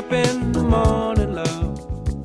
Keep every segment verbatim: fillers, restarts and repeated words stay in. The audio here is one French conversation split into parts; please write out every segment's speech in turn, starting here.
up in the morning, love.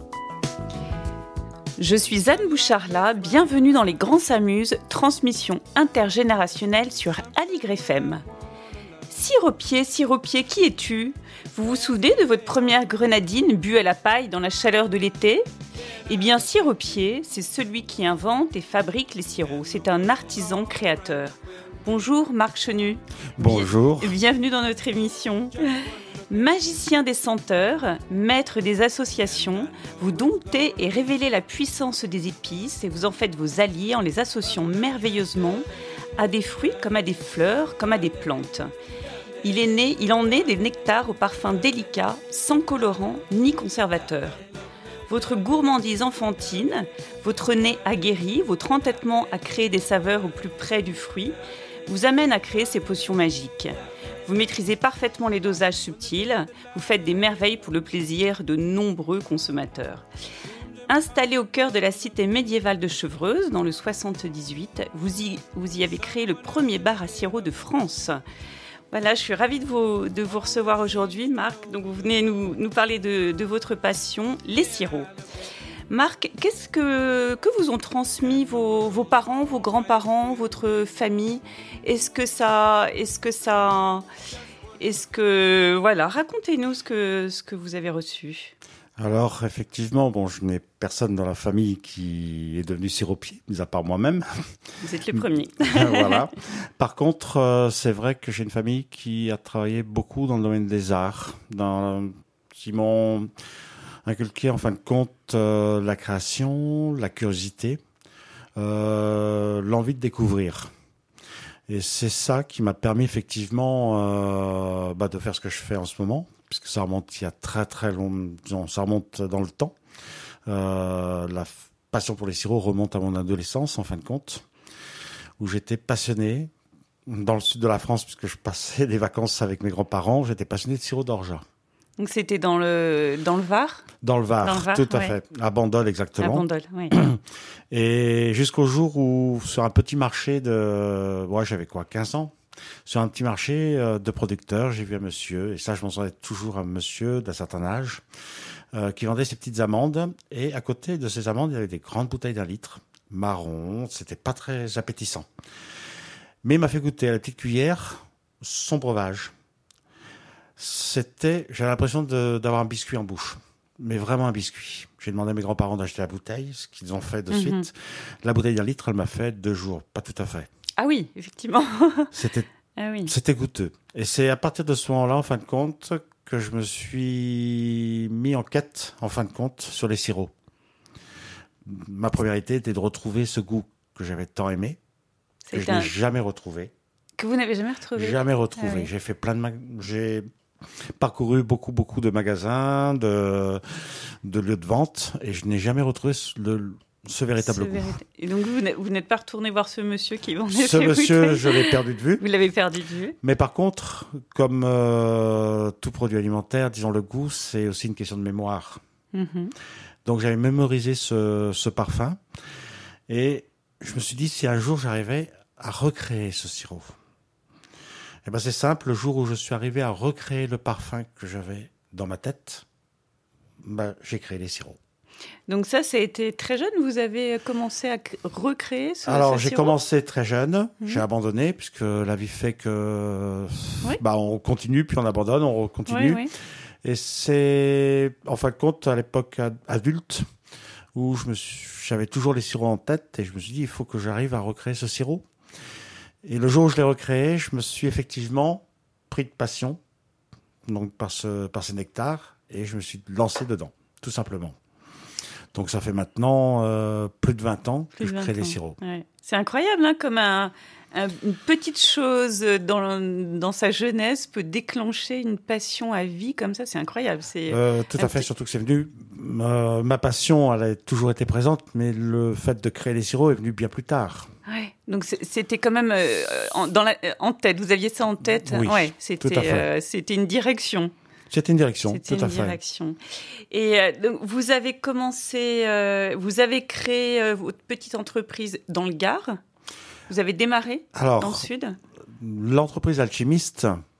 Je suis Anne Bouchard-là, bienvenue dans Les Grands s'amusent, transmission intergénérationnelle sur Aligre F M. Siropier, siropier, qui es-tu ? Vous vous souvenez de votre première grenadine bue à la paille dans la chaleur de l'été ? Eh bien, siropier, c'est celui qui invente et fabrique les sirops. C'est un artisan créateur. Bonjour Marc Chenu. Bonjour. Bien- bienvenue dans notre émission. Magicien des senteurs, maître des associations, vous domptez et révélez la puissance des épices et vous en faites vos alliés en les associant merveilleusement à des fruits comme à des fleurs, comme à des plantes. Il est né, il en est des nectars au parfum délicat, sans colorant ni conservateur. Votre gourmandise enfantine, votre nez aguerri, votre entêtement à créer des saveurs au plus près du fruit, vous amène à créer ces potions magiques. Vous maîtrisez parfaitement les dosages subtils, vous faites des merveilles pour le plaisir de nombreux consommateurs. Installé au cœur de la cité médiévale de Chevreuse, dans le soixante-dix-huit, vous y, vous y avez créé le premier bar à sirop de France. Voilà, je suis ravie de vous, de vous recevoir aujourd'hui, Marc. Donc, vous venez nous, nous parler de, de votre passion, les sirops. Marc, qu'est-ce que, que vous ont transmis vos, vos parents, vos grands-parents, votre famille ? Est-ce que ça... Est-ce que ça... Est-ce que... Voilà, racontez-nous ce que, ce que vous avez reçu. Alors, effectivement, bon, je n'ai personne dans la famille qui est devenu siropier, mis à part moi-même. Vous êtes le premier. Voilà. Par contre, euh, c'est vrai que j'ai une famille qui a travaillé beaucoup dans le domaine des arts, dans, qui m'ont inculqué, en fin de compte, euh, la création, la curiosité, euh, l'envie de découvrir. Et c'est ça qui m'a permis, effectivement, euh, bah, de faire ce que je fais en ce moment, puisque ça remonte il y a très très longtemps, ça remonte dans le temps. Euh, la f- passion pour les sirops remonte à mon adolescence, en fin de compte, où j'étais passionné, dans le sud de la France, puisque je passais des vacances avec mes grands-parents, j'étais passionné de sirop d'orgeat. Donc, c'était dans le, dans le Var ? Dans le Var, Dans le Var, tout à ouais. fait, à Bandol exactement. À Bandol, oui. Et jusqu'au jour où, sur un petit marché de... Ouais, j'avais quoi, quinze ans ? Sur un petit marché euh, de producteurs, j'ai vu un monsieur, et ça je m'en souviens toujours, un monsieur d'un certain âge, euh, qui vendait ses petites amandes, et à côté de ces amandes, il y avait des grandes bouteilles d'un litre, marron, c'était pas très appétissant. Mais il m'a fait goûter à la petite cuillère son breuvage. C'était, j'avais l'impression de, d'avoir un biscuit en bouche, mais vraiment un biscuit. J'ai demandé à mes grands-parents d'acheter la bouteille, ce qu'ils ont fait de Mhm. suite. La bouteille d'un litre, elle m'a fait deux jours, pas tout à fait. Ah oui, effectivement. C'était Ah oui. C'était goûteux. Et c'est à partir de ce moment-là, en fin de compte, que je me suis mis en quête, en fin de compte, sur les sirops. Ma première idée était de retrouver ce goût que j'avais tant aimé, que C'est je un... n'ai jamais retrouvé. Que vous n'avez jamais retrouvé ? Jamais retrouvé. Ah oui. J'ai fait plein de... mag- J'ai parcouru beaucoup, beaucoup de magasins, de, de lieux de vente, et je n'ai jamais retrouvé ce- le... ce véritable Ce goût. vérit- Et donc, vous n'êtes, vous n'êtes pas retourné voir ce monsieur qui vendait Ce ces monsieur, bouteilles ? je l'ai perdu de vue. Vous l'avez perdu de vue. Mais par contre, comme euh, tout produit alimentaire, disons le goût, c'est aussi une question de mémoire. Mhm. Donc j'avais mémorisé ce, ce parfum et je me suis dit si un jour j'arrivais à recréer ce sirop. Et ben c'est simple, le jour où je suis arrivé à recréer le parfum que j'avais dans ma tête, ben, j'ai créé les sirops. Donc ça, ça a été très jeune. Vous avez commencé à c- recréer ce Alors ce j'ai sirop ? commencé très jeune, Mhm. j'ai abandonné puisque la vie fait que Oui. bah, on continue puis on abandonne, on continue. Oui, oui. Et c'est, en fin de compte, à l'époque ad- adulte, où je me suis, j'avais toujours les sirops en tête, et je me suis dit, il faut que j'arrive à recréer ce sirop. Et le jour où je l'ai recréé, je me suis effectivement pris de passion, donc par ce, par ces nectars, et je me suis lancé dedans, tout simplement. Donc ça fait maintenant euh, plus de vingt ans Plus que de je crée vingt des ans. sirops. Ouais. C'est incroyable, hein, comme un, un- une petite chose dans, dans sa jeunesse peut déclencher une passion à vie comme ça. C'est incroyable. C'est... Euh, tout un à fait, petit- surtout que c'est venu. euh, ma passion, elle a toujours été présente, mais le fait de créer les sirops est venu bien plus tard. Ouais. Donc c'est- c'était quand même euh, en, dans la, en tête. Vous aviez ça en tête. Oui, ouais, c'était, tout à fait. euh, c'était une direction. C'était une direction, C'était tout à une fait. direction. Et euh, donc, vous avez commencé, euh, vous avez créé euh, votre petite entreprise dans le Gard. Vous avez démarré Alors, dans le sud. l'entreprise alchimiste,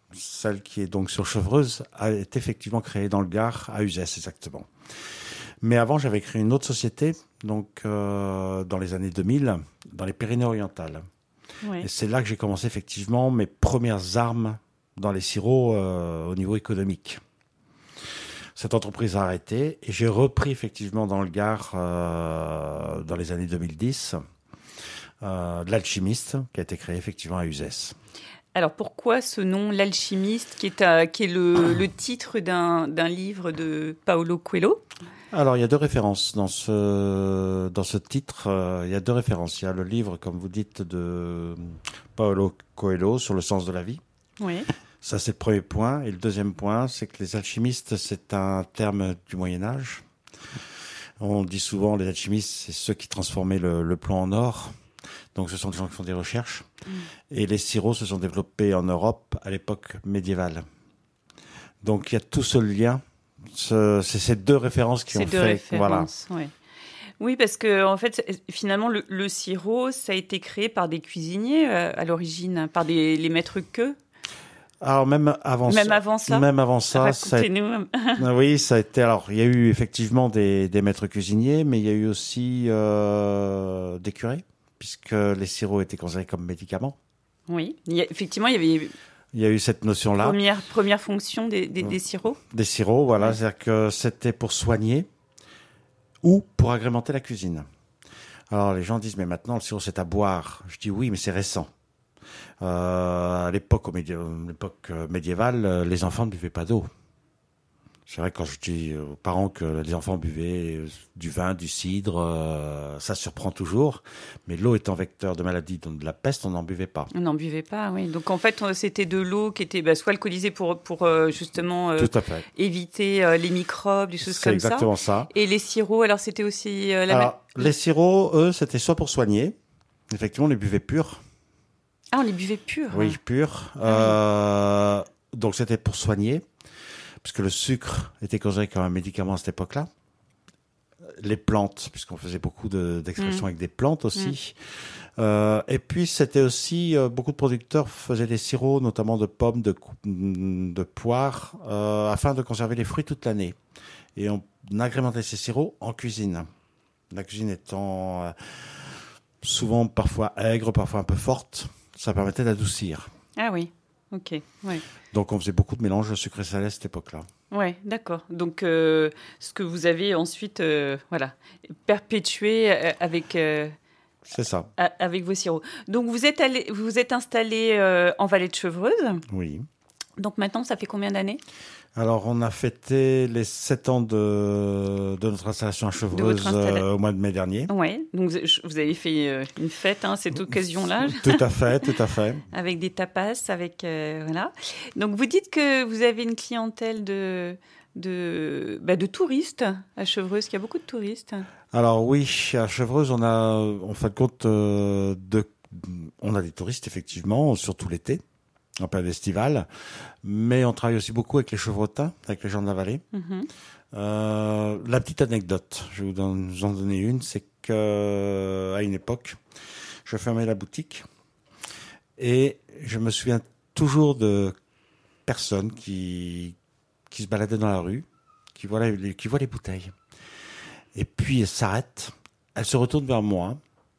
celle qui est donc sur Chevreuse, a été effectivement créée dans le Gard, à Uzès exactement. Mais avant, j'avais créé une autre société, donc euh, dans les années deux mille, dans les Pyrénées-Orientales. Oui. Et c'est là que j'ai commencé effectivement mes premières armes dans les sirops euh, au niveau économique. Cette entreprise a arrêté et j'ai repris effectivement dans le Gard euh, dans les années deux mille dix euh, l'Alchimiste qui a été créé effectivement à Uzès. Alors pourquoi ce nom, l'Alchimiste, qui est, à, qui est le, le titre d'un, d'un livre de Paulo Coelho? Alors il y a deux références dans ce dans ce titre. Euh, il y a deux références. Il y a le livre, comme vous dites, de Paulo Coelho sur le sens de la vie. Oui. Ça, c'est le premier point. Et le deuxième point, c'est que les alchimistes, c'est un terme du Moyen-Âge. On dit souvent les alchimistes, c'est ceux qui transformaient le, le plomb en or. Donc, ce sont des gens qui font des recherches. Mm. Et les sirops se sont développés en Europe à l'époque médiévale. Donc, il y a tout ce lien. Ce, c'est ces deux références qui ces ont deux fait... Références, voilà. Ouais. Oui, parce que en fait, finalement, le, le sirop, ça a été créé par des cuisiniers euh, à l'origine, par des, les maîtres queux. Alors même avant même ça, avant ça, même avant ça, ça a, oui, ça a été. Alors il y a eu effectivement des, des maîtres cuisiniers, mais il y a eu aussi euh, des curés, puisque les sirops étaient considérés comme médicaments. Oui, il y a, effectivement, il y avait. Il y a eu cette notion-là. Première première fonction des, des, des sirops. Des sirops, voilà, oui. C'est-à-dire que c'était pour soigner ou pour agrémenter la cuisine. Alors les gens disent mais maintenant le sirop c'est à boire. Je dis oui, mais c'est récent. Euh, à l'époque, au médi- l'époque médiévale, les enfants ne buvaient pas d'eau. C'est vrai que quand je dis aux parents que les enfants buvaient du vin, du cidre, euh, ça surprend toujours. Mais l'eau étant vecteur de maladies, donc de la peste, on n'en buvait pas. On n'en buvait pas, oui. Donc en fait, c'était de l'eau qui était bah, soit alcoolisée pour, pour euh, justement euh, Tout à fait. éviter euh, les microbes, des choses C'est comme ça. C'est exactement ça. Et les sirops, alors c'était aussi euh, la alors, même... Les sirops, eux, c'était soit pour soigner. Effectivement, on les buvait purs. Ah, on les buvait purs. Oui, purs. Euh, donc c'était pour soigner, puisque le sucre était considéré comme un médicament à cette époque-là. Les plantes, puisqu'on faisait beaucoup de, d'extractions mmh. avec des plantes aussi. Mmh. Euh, et puis c'était aussi, euh, beaucoup de producteurs faisaient des sirops, notamment de pommes, de, de poires, euh, afin de conserver les fruits toute l'année. Et on agrémentait ces sirops en cuisine. La cuisine étant euh, souvent parfois aigre, parfois un peu forte. Ça permettait d'adoucir. Ah oui, ok. Ouais. Donc on faisait beaucoup de mélanges de sucre et salé à cette époque-là. Oui, d'accord. Donc euh, ce que vous avez ensuite euh, voilà, perpétué avec, euh, c'est ça. A- avec vos sirops. Donc vous êtes, allé, vous vous êtes installé euh, en Vallée de Chevreuse. Oui. Donc maintenant, ça fait combien d'années ? Alors, on a fêté les sept ans de, de notre installation à Chevreuse installa... euh, au mois de mai dernier. Oui, donc vous avez fait euh, une fête à hein, cette occasion-là. Tout à fait, tout à fait. Avec des tapas, avec euh, voilà. Donc vous dites que vous avez une clientèle de de bah, de touristes à Chevreuse, qu'il y a beaucoup de touristes. Alors oui, à Chevreuse, on a en fin de compte euh, de, on a des touristes effectivement, surtout l'été. En période estivale, mais on travaille aussi beaucoup avec les chevrotins, avec les gens de la vallée. Mm-hmm. Euh, la petite anecdote, je vais vous en donner une, c'est qu'à une époque, je fermais la boutique et je me souviens toujours de personnes qui, qui se baladaient dans la rue, qui voient les, qui voient les bouteilles. Et puis elles s'arrêtent, elles se retournent vers moi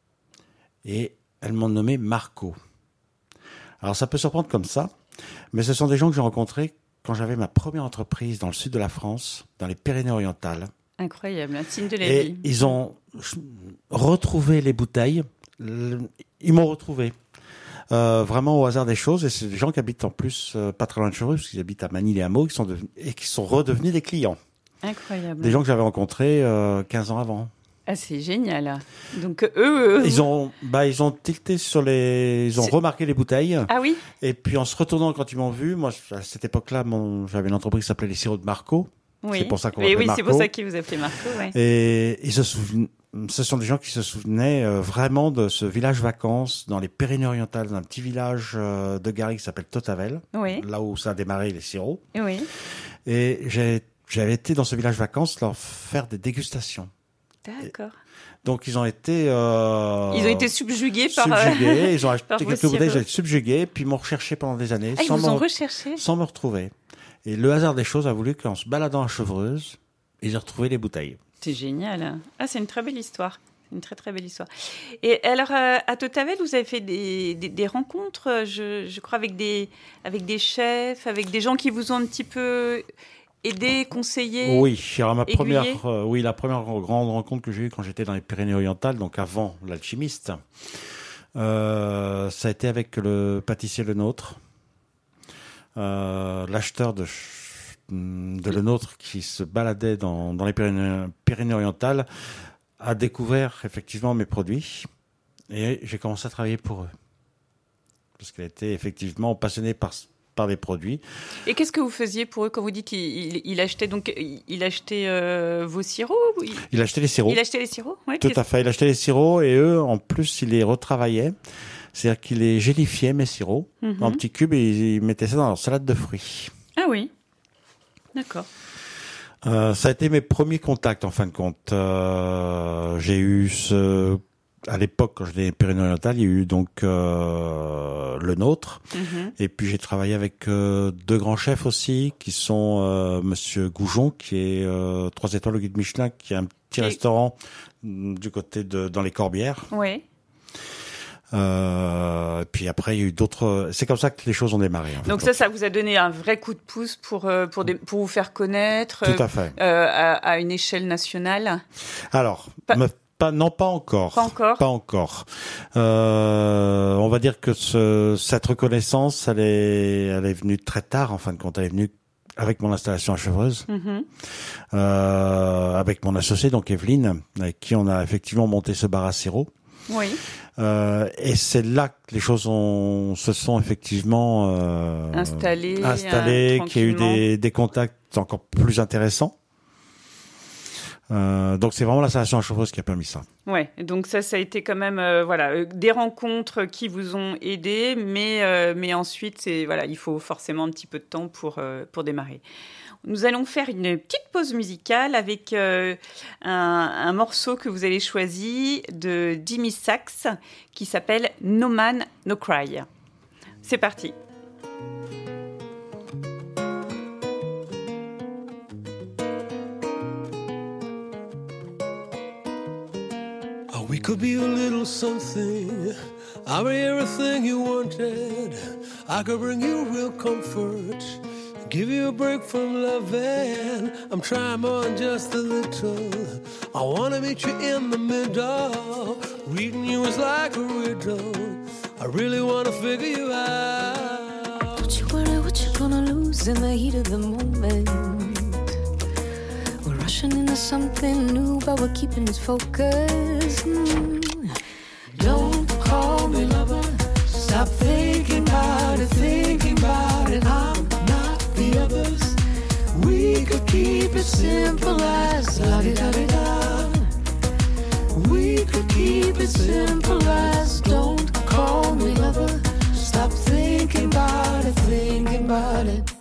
et elles m'ont nommé Marco. Alors ça peut surprendre comme ça, mais ce sont des gens que j'ai rencontrés quand j'avais ma première entreprise dans le sud de la France, dans les Pyrénées-Orientales. Incroyable, un signe de la et vie. Ils ont retrouvé les bouteilles, ils m'ont retrouvé. Euh, vraiment au hasard des choses, et c'est des gens qui habitent en plus euh, pas très loin de Chevreuse, parce qu'ils habitent à Manille-les-Hameaux, qui sont devenus, et qui sont redevenus des clients. Incroyable. Des gens que j'avais rencontrés euh, quinze ans avant. Ah, c'est génial. Donc eux, eux ils ont, bah, ils ont tilté sur les, ils ont c'est... remarqué les bouteilles. Ah oui. Et puis en se retournant quand ils m'ont vu, moi à cette époque-là, mon, j'avais une entreprise qui s'appelait les sirops de Marco. Oui. C'est pour ça qu'on m'appelait oui, Marco. Oui, c'est pour ça qu'ils vous appelaient Marco. Ouais. Et ils se souvenaient, ce sont des gens qui se souvenaient euh, vraiment de ce village vacances dans les Pyrénées-Orientales, dans un petit village euh, de Gary qui s'appelle Totavel, oui. là où ça a démarré les sirops. Oui. Et j'ai, j'avais été dans ce village vacances leur faire des dégustations. D'accord. Donc ils ont été euh, ils ont été subjugués par subjugués. Euh, ils ont acheté quelques bouteilles, ils ont été subjugués, puis ils m'ont recherché pendant des années ah, sans, ils vous ont me, recherché sans me retrouver. Et le hasard des choses a voulu qu'en se baladant à Chevreuse, ils aient retrouvé les bouteilles. C'est génial. Ah, c'est une très belle histoire. Une très très belle histoire. Et alors euh, à Tautavel, vous avez fait des, des, des rencontres, je, je crois, avec des avec des chefs, avec des gens qui vous ont un petit peu aidé, conseillé. Oui, alors ma aiguillé. première, euh, oui, la première grande rencontre que j'ai eue quand j'étais dans les Pyrénées-Orientales, donc avant l'alchimiste, euh, ça a été avec le pâtissier Le Nôtre, euh, l'acheteur de de Le Nôtre qui se baladait dans dans les Pyrénées, Pyrénées-Orientales. A découvert effectivement mes produits et j'ai commencé à travailler pour eux parce qu'elle était effectivement passionnée par par les produits. Et qu'est-ce que vous faisiez pour eux quand vous dites qu'il il, il achetait donc il achetait euh, vos sirops il... il achetait les sirops. Il achetait les sirops, oui. Tout à fait. Il achetait les sirops et eux en plus il les retravaillait, c'est-à-dire qu'il les gélifiait mes sirops mm-hmm. en petits cubes et ils mettaient ça dans leur salade de fruits. Ah oui, d'accord. Euh, ça a été mes premiers contacts en fin de compte. Euh, j'ai eu ce, à l'époque quand j'étais Pyrénées-Orientales, il y a eu donc euh, Le Nôtre, mm-hmm. et puis j'ai travaillé avec euh, deux grands chefs aussi, qui sont euh, Monsieur Goujon, qui est euh, trois étoiles au guide Michelin, qui est un petit et... restaurant du côté de dans les Corbières. Oui. Euh, puis après, il y a eu d'autres. C'est comme ça que les choses ont démarré. En fait. Donc ça, ça vous a donné un vrai coup de pouce pour pour des, pour vous faire connaître. Tout à fait. Euh, à, à une échelle nationale. Alors, pas, me, pas non, pas encore. Pas encore. Pas encore. Euh, on va dire que ce, cette reconnaissance, elle est, elle est venue très tard. En fin de compte, elle est venue avec mon installation à Chevreuse, mm-hmm. euh, avec mon associé donc Evelyne, avec qui on a effectivement monté ce bar à sirop. Oui. Euh, et c'est là que les choses ont, se sont effectivement euh, installées, installées euh, qu'il y a eu des, des contacts encore plus intéressants. Euh, donc c'est vraiment l'installation à Chevreuse qui a permis ça. Ouais, donc ça, ça a été quand même euh, voilà euh, des rencontres qui vous ont aidé, mais euh, mais ensuite c'est voilà il faut forcément un petit peu de temps pour euh, pour démarrer. Nous allons faire une petite pause musicale avec euh, un, un morceau que vous avez choisi de Jimmy Sachs qui s'appelle No Man, No Cry. C'est parti. Oh, we could be a little something. I'll be everything you wanted. I could bring you real comfort. Give you a break from loving. I'm trying more than just a little. I wanna meet you in the middle. Reading you is like a riddle. I really wanna figure you out. Don't you worry what you're gonna lose in the heat of the moment. We're rushing into something new, but we're keeping it focused. Mm. Don't call me lover. Stop thinking about it, thinking about it. I'm the others. We could keep it simple as la-di-da-di-da. We could keep it simple as don't call me lover. Stop thinking about it, thinking about it.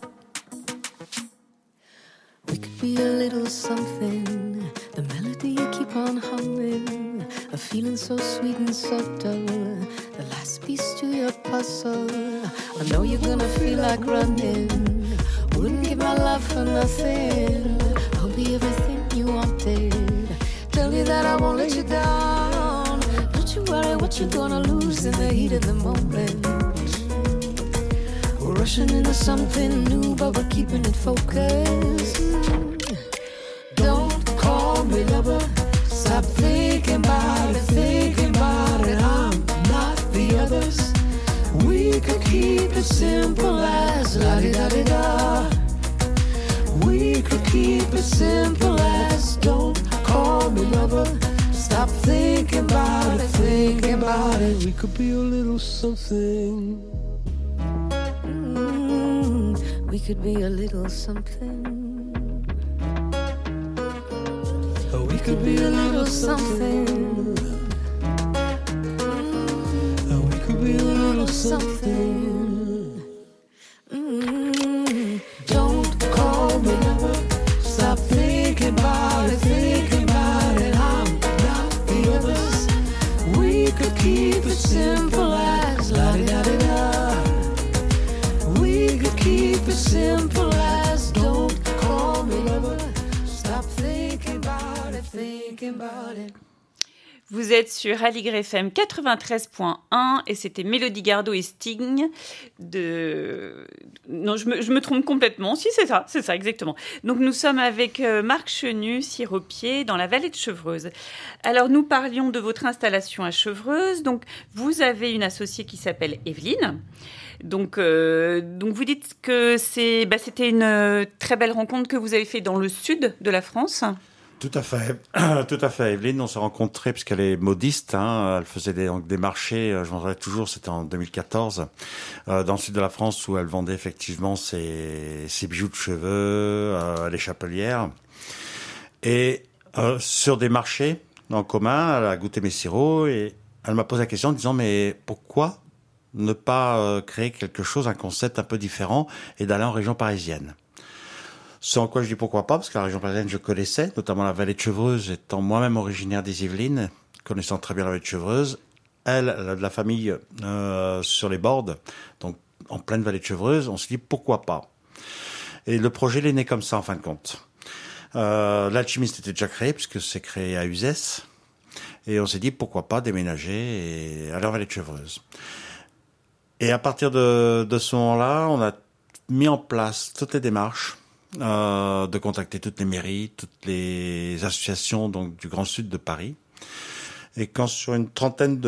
We could be a little something. The melody you keep on humming. A feeling so sweet and subtle. The last piece to your puzzle. I know you're gonna feel like running. Wouldn't give my love for nothing. I'll be everything you wanted. Tell you that I won't let you down. Don't you worry what you're gonna lose in the heat of the moment. We're rushing into something new, but we're keeping it focused. Don't call me lover. Stop thinking about it, thinking about it. I'm not the others. We could keep it simple as la-di-da-di-da. We could keep it simple as don't call me lover. Stop thinking about it, thinking about it. We could be a little something. Mm, we could be a little something. Oh, we could be a little something. Oh, we could be a little something. Mm, don't call me lover. Stop thinking about it, thinking about it. I'm not the simple as la-di-da-di-da. We could keep it simple as don't call me lover. Stop thinking about it, thinking about it. Vous êtes sur Aligre F M quatre-vingt-treize point un et c'était Mélodie Gardot et Sting de... Non, je me, je me trompe complètement. Si, c'est ça, c'est ça, exactement. Donc, nous sommes avec euh, Marc Chenu, siropier, dans la vallée de Chevreuse. Alors, nous parlions de votre installation à Chevreuse. Donc, vous avez une associée qui s'appelle Evelyne. Donc, euh, donc vous dites que c'est, bah, c'était une euh, très belle rencontre que vous avez faite dans le sud de la France. Tout à fait, tout à fait. Evelyne, on s'est rencontrés puisqu'elle est modiste. Hein, elle faisait des, des marchés. Je m'en rappelle toujours. C'était en deux mille quatorze euh, dans le sud de la France où elle vendait effectivement ses, ses bijoux de cheveux, euh, les chapelières. Et euh, sur des marchés en commun, elle a goûté mes sirops et elle m'a posé la question en disant mais pourquoi ne pas euh, créer quelque chose, un concept un peu différent et d'aller en région parisienne? Ce en quoi je dis pourquoi pas, parce que la région parisienne, je connaissais, notamment la vallée de Chevreuse, étant moi-même originaire des Yvelines, connaissant très bien la vallée de Chevreuse. Elle, elle a de la famille euh, sur les bords, donc en pleine vallée de Chevreuse. On se dit pourquoi pas. Et le projet, il est né comme ça, en fin de compte. Euh, L'alchimiste était déjà créé, puisque c'est créé à Uzès. Et on s'est dit pourquoi pas déménager et aller en vallée de Chevreuse. Et à partir de, de ce moment-là, on a mis en place toutes les démarches, Euh, de contacter toutes les mairies, toutes les associations donc du Grand Sud de Paris. Et quand sur une trentaine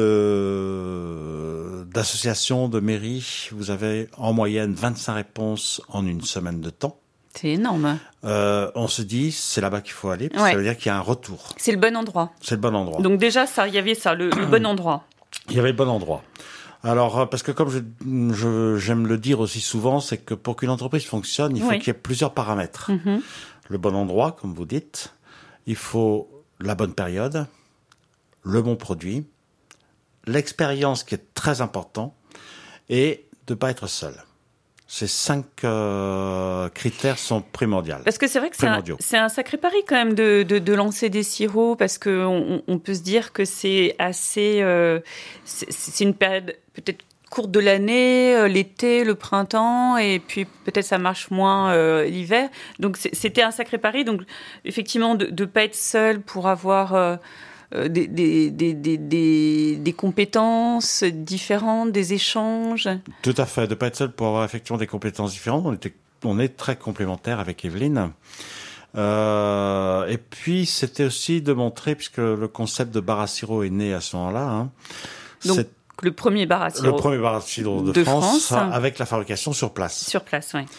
de d'associations, de mairies, vous avez en moyenne vingt-cinq réponses en une semaine de temps. C'est énorme. Euh, on se dit, c'est là-bas qu'il faut aller, parce ouais. que ça veut dire qu'il y a un retour. C'est le bon endroit. C'est le bon endroit. Donc déjà, ça, il y avait ça, le, le bon endroit. Il y avait le bon endroit. Alors, parce que comme je, je, j'aime le dire aussi souvent, c'est que pour qu'une entreprise fonctionne, il faut oui. qu'il y ait plusieurs paramètres. Mm-hmm. Le bon endroit, comme vous dites, il faut la bonne période, le bon produit, l'expérience qui est très important, et de ne pas être seul. Ces cinq euh, critères sont primordiaux. Parce que c'est vrai que c'est un, c'est un sacré pari quand même de, de, de lancer des sirops, parce qu'on on peut se dire que c'est assez... Euh, c'est, c'est une période peut-être courte de l'année, euh, l'été, le printemps, et puis peut-être ça marche moins euh, l'hiver. Donc c'est, c'était un sacré pari. Donc effectivement, de ne pas être seul pour avoir... Euh, Des, des, des, des, des, des compétences différentes, des échanges. Tout à fait, de ne pas être seul pour avoir effectivement des compétences différentes. On, était, on est très complémentaires avec Evelyne. Euh, et puis, c'était aussi de montrer, puisque le concept de bar à sirop est né à ce moment-là. Hein, Donc, c'est le premier bar à sirop. Le premier bar à sirop de, de France, France, avec la fabrication sur place. Sur place, oui.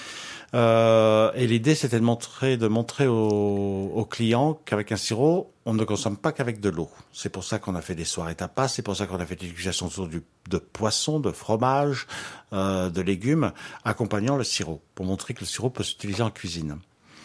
Euh, et l'idée, c'était de montrer, de montrer aux, aux clients qu'avec un sirop, on ne consomme pas qu'avec de l'eau. C'est pour ça qu'on a fait des soirées tapas, c'est pour ça qu'on a fait des dégustations autour du, de poissons, de fromage, euh, de légumes, accompagnant le sirop, pour montrer que le sirop peut s'utiliser en cuisine.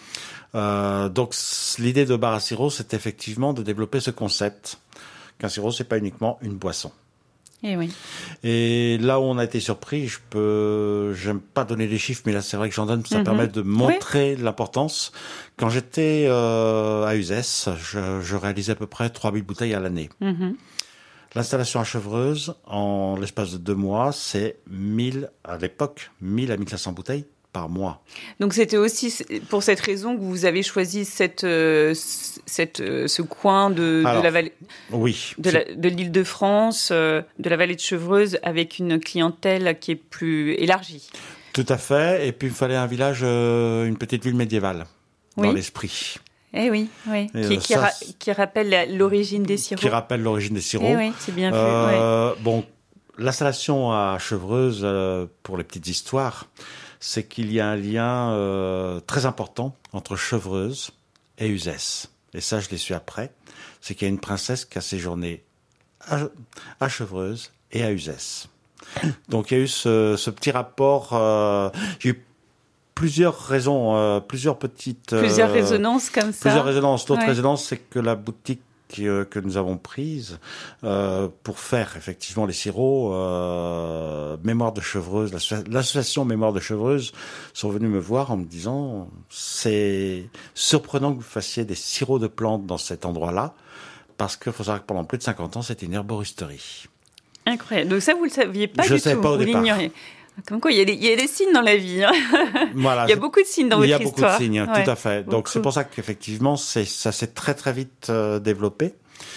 Euh, donc, l'idée de bar à sirop, c'est effectivement de développer ce concept, qu'un sirop, c'est pas uniquement une boisson. Et oui. Et là où on a été surpris, je peux, j'aime pas donner les chiffres, mais là c'est vrai que j'en donne, ça mm-hmm. permet de montrer oui. l'importance. Quand j'étais euh, à Uzès, je, je réalisais à peu près trois mille bouteilles à l'année. Mm-hmm. L'installation à Chevreuse, en l'espace de deux mois, c'est mille, à l'époque, mille à mille cinq cents bouteilles par mois. Donc c'était aussi pour cette raison que vous avez choisi cette, euh, cette, euh, ce coin de, Alors, de la vallée, oui, de, la, de l'Île-de-France, euh, de la vallée de Chevreuse, avec une clientèle qui est plus élargie. Tout à fait. Et puis il fallait un village, euh, une petite ville médiévale oui. dans l'esprit. Eh oui, oui. Et qui, euh, qui, ça, ra- qui rappelle la, l'origine des sirops. Qui rappelle l'origine des sirops. Eh oui, c'est bien fait. Euh, ouais. Bon, l'installation à Chevreuse, euh, pour les petites histoires, c'est qu'il y a un lien euh, très important entre Chevreuse et Uzès. Et ça, je l'ai su après. C'est qu'il y a une princesse qui a séjourné à, à Chevreuse et à Uzès. Donc, il y a eu ce, ce petit rapport. Euh, j'ai eu plusieurs raisons, euh, plusieurs petites... Plusieurs euh, résonances comme ça. Plusieurs résonances. L'autre ouais. résonance, c'est que la boutique que, que nous avons prise euh, pour faire effectivement les sirops, euh, Mémoire de Chevreuse, l'association Mémoire de Chevreuse sont venus me voir en me disant c'est surprenant que vous fassiez des sirops de plantes dans cet endroit-là, parce qu'il faut savoir que pendant plus de cinquante ans, c'était une herboristerie. Incroyable. Donc ça, vous ne le saviez pas Je du savais tout. pas au vous départ. l'ignoriez. Comme quoi, il y, a des, il y a des signes dans la vie. Hein. Voilà, il y a beaucoup de signes dans votre histoire. Il y a histoire. beaucoup de signes, Ouais, tout à fait. Donc beaucoup. c'est pour ça qu'effectivement, c'est, ça s'est très très vite euh, développé.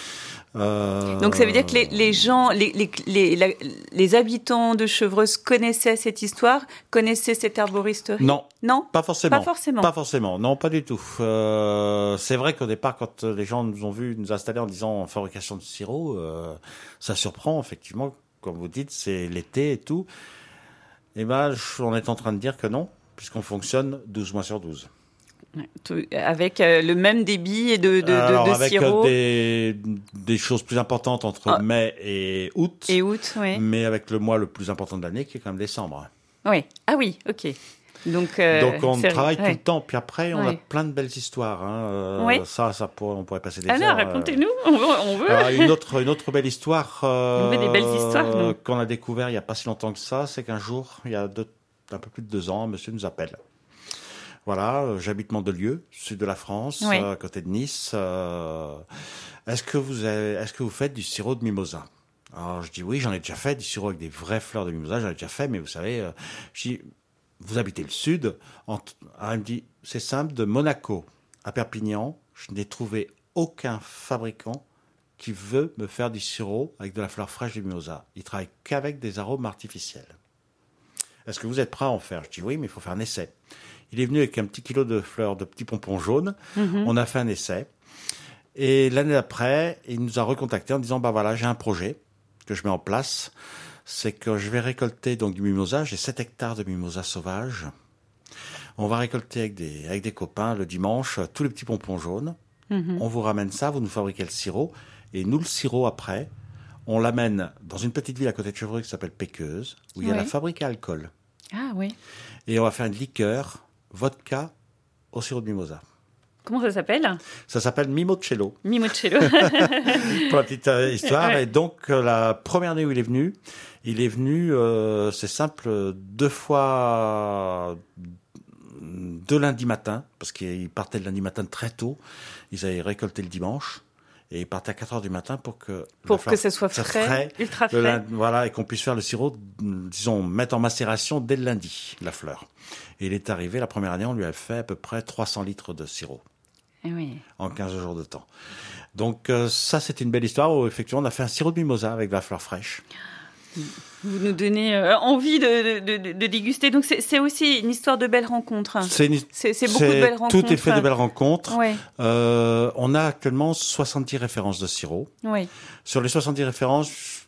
Euh... Donc ça veut dire que les, les gens, les, les, les, la, les habitants de Chevreuse connaissaient cette histoire, connaissaient cette herboristerie? Non. Non, Pas forcément. Pas forcément. Pas forcément. Non, pas du tout. Euh, c'est vrai qu'au départ, quand les gens nous ont vus nous installer en disant fabrication de sirop, euh, ça surprend effectivement. Comme vous dites, c'est l'été et tout. Et ben, on est en train de dire que non, puisqu'on fonctionne douze mois sur douze. Tout, avec euh, le même débit de, de, Alors, de, de avec sirop. des, des choses plus importantes entre Ah. mai et août. Et août, oui. Mais avec le mois le plus important de l'année, qui est quand même décembre. Oui. Ah oui, ok. Donc, euh, Donc on c'est- travaille tout ouais. le temps. Puis après, on Ouais. a plein de belles histoires. Hein. Euh, Oui. Ça, ça pourrait, on pourrait passer des Alors, heures. euh. racontez-nous, on veut. On veut. Alors, une autre, une autre belle histoire. Euh, On veut des belles histoires, nous. Qu'on a découvert il n'y a pas si longtemps que ça, c'est qu'un jour, il y a deux, un peu plus de deux ans, un monsieur nous appelle. Voilà, euh, j'habite Mandelieu, sud de la France, Oui. euh, à côté de Nice. Euh, est-ce que vous avez, est-ce que vous faites du sirop de mimosa? Alors je dis oui, j'en ai déjà fait du sirop avec des vraies fleurs de mimosa, j'en ai déjà fait, mais vous savez, euh, je dis, vous habitez le sud. En t- Alors, il me dit, c'est simple, de Monaco à Perpignan, je n'ai trouvé aucun fabricant qui veut me faire du sirop avec de la fleur fraîche de mimosa. Il travaille qu'avec des arômes artificiels. Est-ce que vous êtes prêt à en faire? Je dis oui, mais il faut faire un essai. Il est venu avec un petit kilo de fleurs, de petits pompons jaunes. Mhm. On a fait un essai. Et l'année d'après, il nous a recontacté en disant, bah voilà, j'ai un projet que je mets en place. C'est que je vais récolter donc du mimosa. J'ai sept hectares de mimosa sauvage. On va récolter avec des, avec des copains le dimanche tous les petits pompons jaunes. Mhm. On vous ramène ça, vous nous fabriquez le sirop. Et nous, le sirop, après, on l'amène dans une petite ville à côté de Chevreuil qui s'appelle Péqueuse, où il y a Oui. la fabrique à alcool. Ah oui. Et on va faire une liqueur vodka au sirop de mimosa. Comment ça s'appelle? Ça s'appelle Mimocello, Mimocello. pour la petite euh, histoire. Ouais. Et donc, euh, la première année où il est venu, il est venu, euh, c'est simple, deux fois, deux lundis matin, parce qu'il partait le lundi matin très tôt. Ils avaient récolté le dimanche. Et il partait à quatre heures du matin pour que... Pour la que fleur- ça soit ça frais, ultra le frais. lundi- voilà, et qu'on puisse faire le sirop, disons, mettre en macération dès le lundi, la fleur. Et il est arrivé, la première année, on lui a fait à peu près trois cents litres de sirop Eh oui. en quinze jours de temps. Donc euh, ça, c'était une belle histoire où effectivement, on a fait un sirop de mimosa avec de la fleur fraîche. Vous nous donnez euh, envie de, de, de, de déguster. Donc c'est c'est aussi une histoire de belles rencontres. C'est, une- C'est c'est beaucoup de belles rencontres. Tout est fait de belles rencontres. Oui, Euh, on a actuellement soixante-dix références de sirop. oui. Sur les soixante-dix références,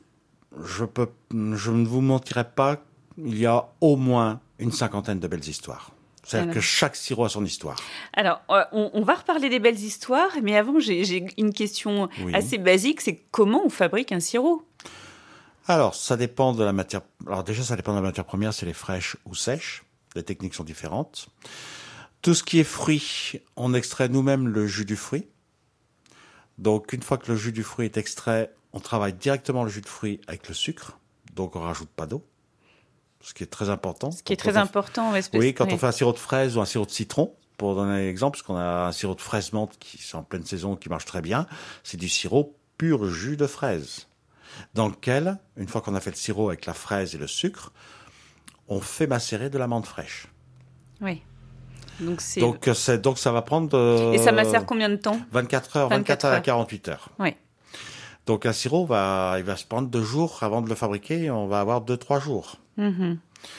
je peux, je ne vous mentirai pas, il y a au moins une cinquantaine de belles histoires. C'est-à-dire Alors. que chaque sirop a son histoire. Alors, euh, on, on va reparler des belles histoires, mais avant, j'ai j'ai une question Oui. assez basique, c'est comment on fabrique un sirop? Alors, ça dépend de la matière. Alors déjà, ça dépend de la matière première, c'est les fraîches ou sèches. Les techniques sont différentes. Tout ce qui est fruit, on extrait nous-mêmes le jus du fruit. Donc, une fois que le jus du fruit est extrait, on travaille directement le jus de fruit avec le sucre. Donc, on rajoute pas d'eau, ce qui est très important. Ce qui est Quand très on- important. parce que- Oui, quand oui. on fait un sirop de fraise ou un sirop de citron, pour donner un exemple, parce qu'on a un sirop de fraise menthe qui est en pleine saison, qui marche très bien, c'est du sirop pur jus de fraise, dans lequel, une fois qu'on a fait le sirop avec la fraise et le sucre, on fait macérer de la menthe fraîche. Oui. Donc, c'est... Donc, euh, c'est, donc ça va prendre... euh, Et ça macère combien de temps? vingt-quatre heures, vingt-quatre vingt-quatre à heures. quarante-huit heures. Oui. Donc un sirop, va, il va se prendre deux jours avant de le fabriquer, on va avoir deux, trois jours. Mhm.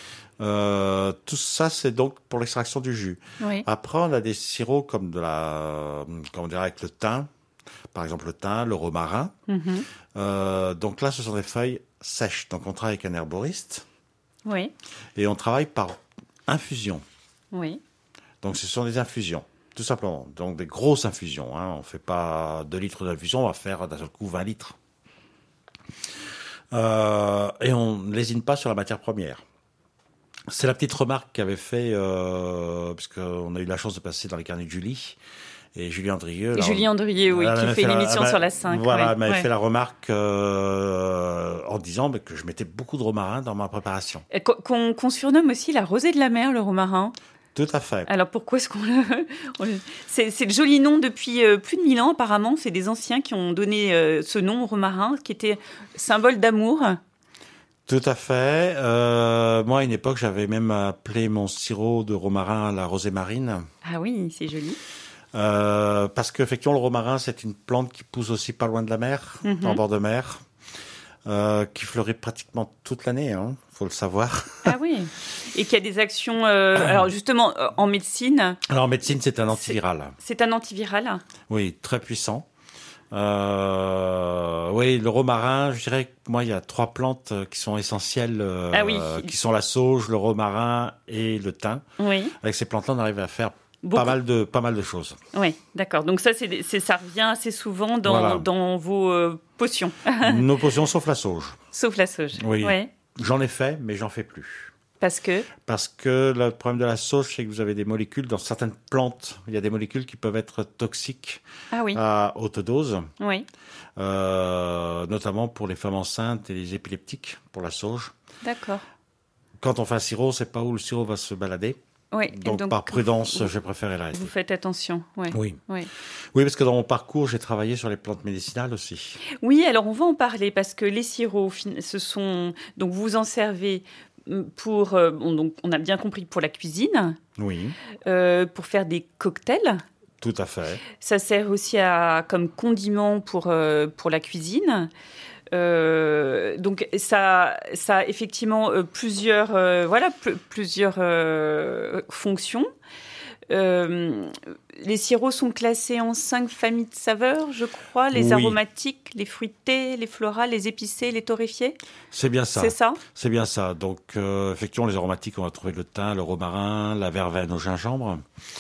Euh, tout ça, c'est donc pour l'extraction du jus. Oui. Après, on a des sirops comme de la, comment dire, avec le thym, par exemple le thym, le romarin. Mhm. Euh, donc là, ce sont des feuilles sèches. Donc on travaille avec un herboriste Oui. et on travaille par infusion. Oui. Donc ce sont des infusions, tout simplement. Donc des grosses infusions. Hein. On ne fait pas deux litres d'infusion, on va faire d'un seul coup vingt litres. Euh, et on ne lésine pas sur la matière première. C'est la petite remarque qu'avait fait, euh, puisqu'on a eu la chance de passer dans les carnets de Julie, et Julie Andrieux. Et alors, Julie Andrieux, oui, elle qui m'avait fait une la- émission elle sur m'a- la cinq. Voilà, ouais, elle m'avait ouais. fait la remarque euh, en disant mais, que je mettais beaucoup de romarin dans ma préparation. Et qu'on- Qu'on qu'on surnomme aussi la rosée de la mer, le romarin. Tout à fait. Alors pourquoi est-ce qu'on le... on le- C'est c'est le joli nom depuis euh, plus de mille ans apparemment. C'est des anciens qui ont donné euh, ce nom au romarin, qui était symbole d'amour. Tout à fait. Euh, moi, à une époque, j'avais même appelé mon sirop de romarin la rosée marine. Ah oui, c'est joli. Euh, parce qu'effectivement, le romarin, c'est une plante qui pousse aussi pas loin de la mer, Mhm. en bord de mer, euh, qui fleurit pratiquement toute l'année, hein, faut le savoir. Ah oui. Et qui a des actions. euh, alors justement, euh, en médecine, Alors, en médecine, c'est un antiviral. c'est un antiviral. Oui, très puissant. Euh, oui, le romarin, je dirais que moi, il y a trois plantes euh, qui sont essentielles, euh, Ah oui. euh, qui sont la sauge, le romarin et le thym. Oui. Avec ces plantes-là, on arrive à faire Beaucoup. pas mal de pas mal de choses. Oui, d'accord. Donc ça, c'est, c'est- ça revient assez souvent dans, Voilà. dans vos euh, potions, Nos potions, sauf la sauge. sauf la sauge. Oui. Ouais. J'en ai fait, mais j'en fais plus. Parce que. Parce que le problème de la sauge, c'est que vous avez des molécules dans certaines plantes. Il y a des molécules qui peuvent être toxiques Ah oui. à haute dose, Oui. euh, notamment pour les femmes enceintes et les épileptiques, pour la sauge. D'accord. Quand on fait un sirop, c'est pas où le sirop va se balader. Oui. Et Donc, par prudence, vous, j'ai préféré l'arrêter. vous faites attention. Ouais. Oui. Oui. Oui, parce que dans mon parcours, j'ai travaillé sur les plantes médicinales aussi. Oui, alors on va en parler parce que les sirops, fin- ce sont donc vous en servez pour euh, bon, donc on a bien compris pour la cuisine, Oui, euh, pour faire des cocktails. tout à fait. Ça sert aussi à comme condiment pour euh, pour la cuisine. Euh, donc ça, ça a effectivement euh, plusieurs, euh, voilà, pl- plusieurs euh, fonctions. Euh, les sirops sont classés en cinq familles de saveurs, je crois. Les Oui. aromatiques, les fruités, les florales, les épicés, les torréfiés. C'est bien ça. C'est ça. C'est bien ça. Donc, euh, effectivement, les aromatiques, on va trouver le thym, le romarin, la verveine au gingembre.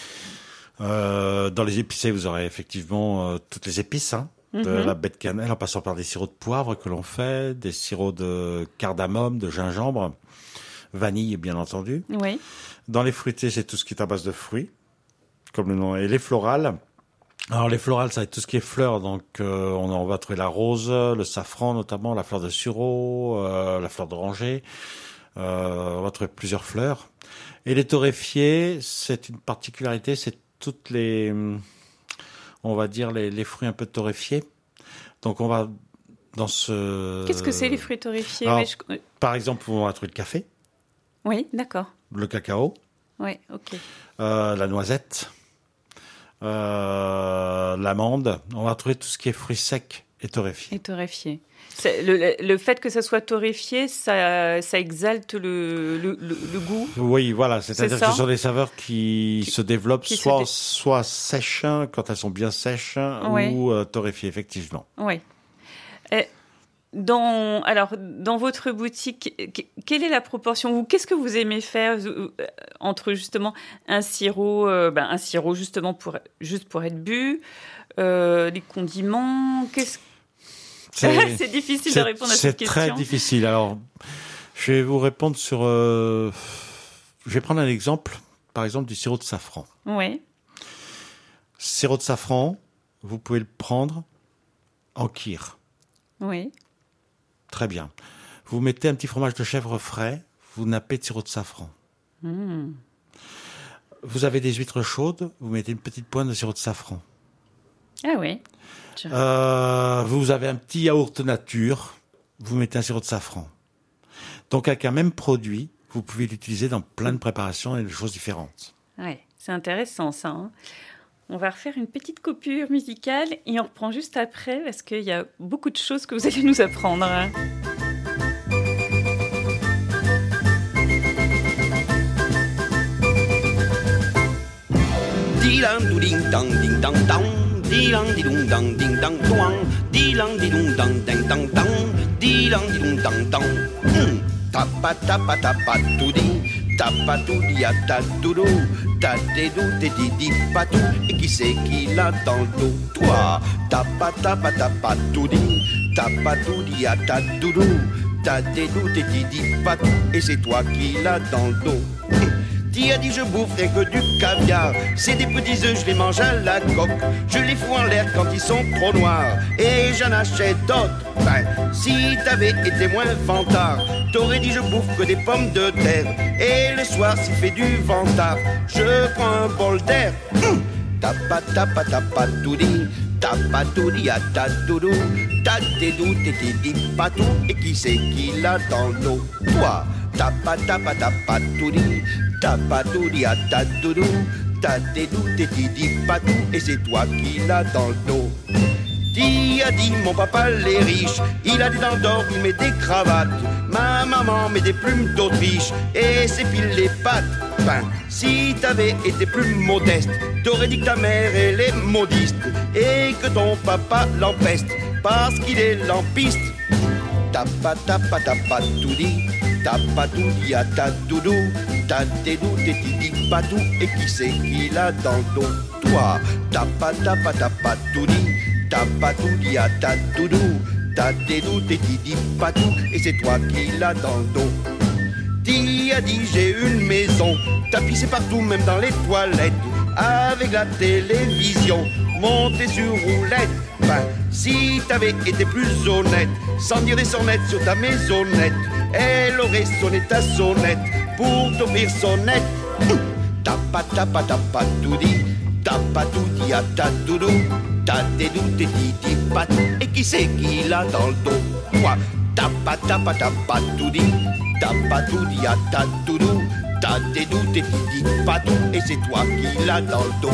Euh, dans les épicés, vous aurez effectivement euh, toutes les épices, hein, de Mhm. la baie de cannelle, en passant par des sirops de poivre que l'on fait, des sirops de cardamome, de gingembre, vanille, bien entendu. Oui. Dans les fruités, c'est tout ce qui est à base de fruits, comme le nom. Et les florales, alors les florales, ça va être tout ce qui est fleurs. Donc, euh, on, on va trouver la rose, le safran notamment, la fleur de sureau, euh, la fleur d'oranger. Euh, on va trouver plusieurs fleurs. Et les torréfiés, c'est une particularité, c'est toutes les, hum, on va dire les, les fruits un peu torréfiés. Donc, on va dans ce. Qu'est-ce que c'est les fruits torréfiés? alors, Oui, je- Par exemple, on va trouver le café, Oui, d'accord. le cacao, Oui, ok. euh, la noisette, euh, l'amande. On va trouver tout ce qui est fruits secs et torréfiés. Et torréfié. C'est- Le, le- le fait que ça soit torréfié, ça, ça exalte le, le, le- le goût. Oui, voilà, c'est-à-dire C'est ça. que ce sont des saveurs qui, Qui- se développent qui se soit, dé- soit sèches, quand elles sont bien sèches, Ouais. ou euh, torréfiées, effectivement. Oui. Et Dans, alors, dans votre boutique, que- quelle est la proportion ou qu'est-ce que vous aimez faire euh, entre justement un sirop, euh, ben, un sirop justement pour juste pour être bu, euh, les condiments, qu'est-ce c'est difficile de répondre à c'est cette question. très difficile. Alors, je vais vous répondre sur... euh, je vais prendre un exemple, par exemple, du sirop de safran. Oui, Sirop de safran, vous pouvez le prendre en kir. oui, Très bien. Vous mettez un petit fromage de chèvre frais, vous nappez de sirop de safran. Mmh. Vous avez des huîtres chaudes, vous mettez une petite pointe de sirop de safran. Ah oui. Je- Euh, vous avez un petit yaourt nature, vous mettez un sirop de safran. Donc avec un même produit, vous pouvez l'utiliser dans plein de préparations et de choses différentes. Ouais, c'est intéressant ça. hein. On va refaire une petite coupure musicale et on reprend juste après parce qu'il y a beaucoup de choses que vous allez nous apprendre. Di-lang du ding dang ding dang dang, di-lang di dung dang ding dang doang, di-lang di dung dang ding dang dang, di-lang di dung dang dang. Hmm. Tapa tapa tapa tout di, tapa tout di à ta doudou, ta dédou t'es di di patou, et qui c'est qui l'a dans le dos? Toi, tapa tapa tapa tout di, tapa tout di à ta doudou, ta dédou t'es di di patou, et c'est toi qui l'a dans le dos. Qui a dit je boufferai que du caviar? C'est des petits œufs, je les mange à la coque. Je les fous en l'air quand ils sont trop noirs. Et j'en achète d'autres. Ben, si t'avais été moins vantard, t'aurais dit je bouffe que des pommes de terre. Et le soir, s'il fait du ventard, je prends un bol d'air. Hum. Tapa tapa tapa tout dit, Tapatoudia tatoudou, tatédou tétidi patou, et qui c'est qui l'a dans le dos? Toi, tapatapatapatoudi, tapatoudia tatoudou, tatédou tétidi patou, et c'est toi qui l'a dans le dos. Qui a dit mon papa les riches, il a des dents d'or, il met des cravates. Ma maman met des plumes d'Autriche et s'épile les pattes. Ben, si t'avais été plus modeste, t'aurais dit que ta mère elle est modiste et que ton papa l'empeste parce qu'il est lampiste. Tapa tapa tapa toudi, tapa toudi à ta doudou, ta tédou tétidi patou, et qui c'est qui l'a dans le dos? Toi, tapa tapa tapa toudi, tapa toudi à ta doudou, ta tédou tétidi patou, et c'est toi qui l'a dans le dos. Ti a dit j'ai une maison, tapissée partout même dans les toilettes, avec la télévision montée sur roulette. Ben, si t'avais été plus honnête, sans dire des sonnettes sur ta maisonnette, elle aurait sonné ta sonnette pour t'offrir sonnette. Tapa tapa tapa toudi, tapa toudi à ta doudou, ta tédou tétidi patou, et qui c'est qui l'a dans le dos? Toi, tapa tapa tapa toudi, tapa toudi à ta doudou, ta tédou tétidi patou, et c'est toi qui l'a dans le dos.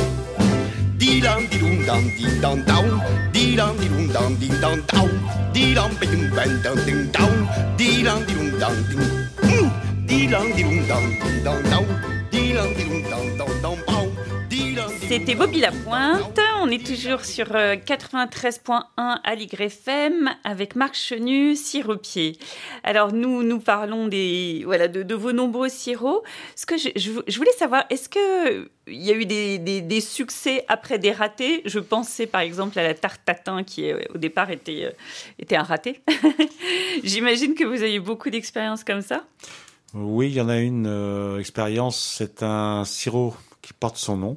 Di-dam di-dum dam di-dam down, di-dam di-dum dam di-dam down, di-dam di-dum dam dam ding down, di-dam di-dum dam ding, di-dam di-dum dam di-dam down, di-dam di-dum dam dam dam down. C'était Bobby Lapointe. On est toujours sur euh, quatre-vingt-treize point un à l'Y F M avec Marc Chenu, siropier. Alors nous nous parlons des voilà de, de vos nombreux sirops. Ce que je, je, je voulais savoir, est-ce que il y a eu des, des, des succès après des ratés? Je pensais par exemple à la tarte tatin qui au départ était était un raté. J'imagine que vous avez eu beaucoup d'expériences comme ça. Oui, il y en a une euh, expérience. C'est un sirop qui porte son nom,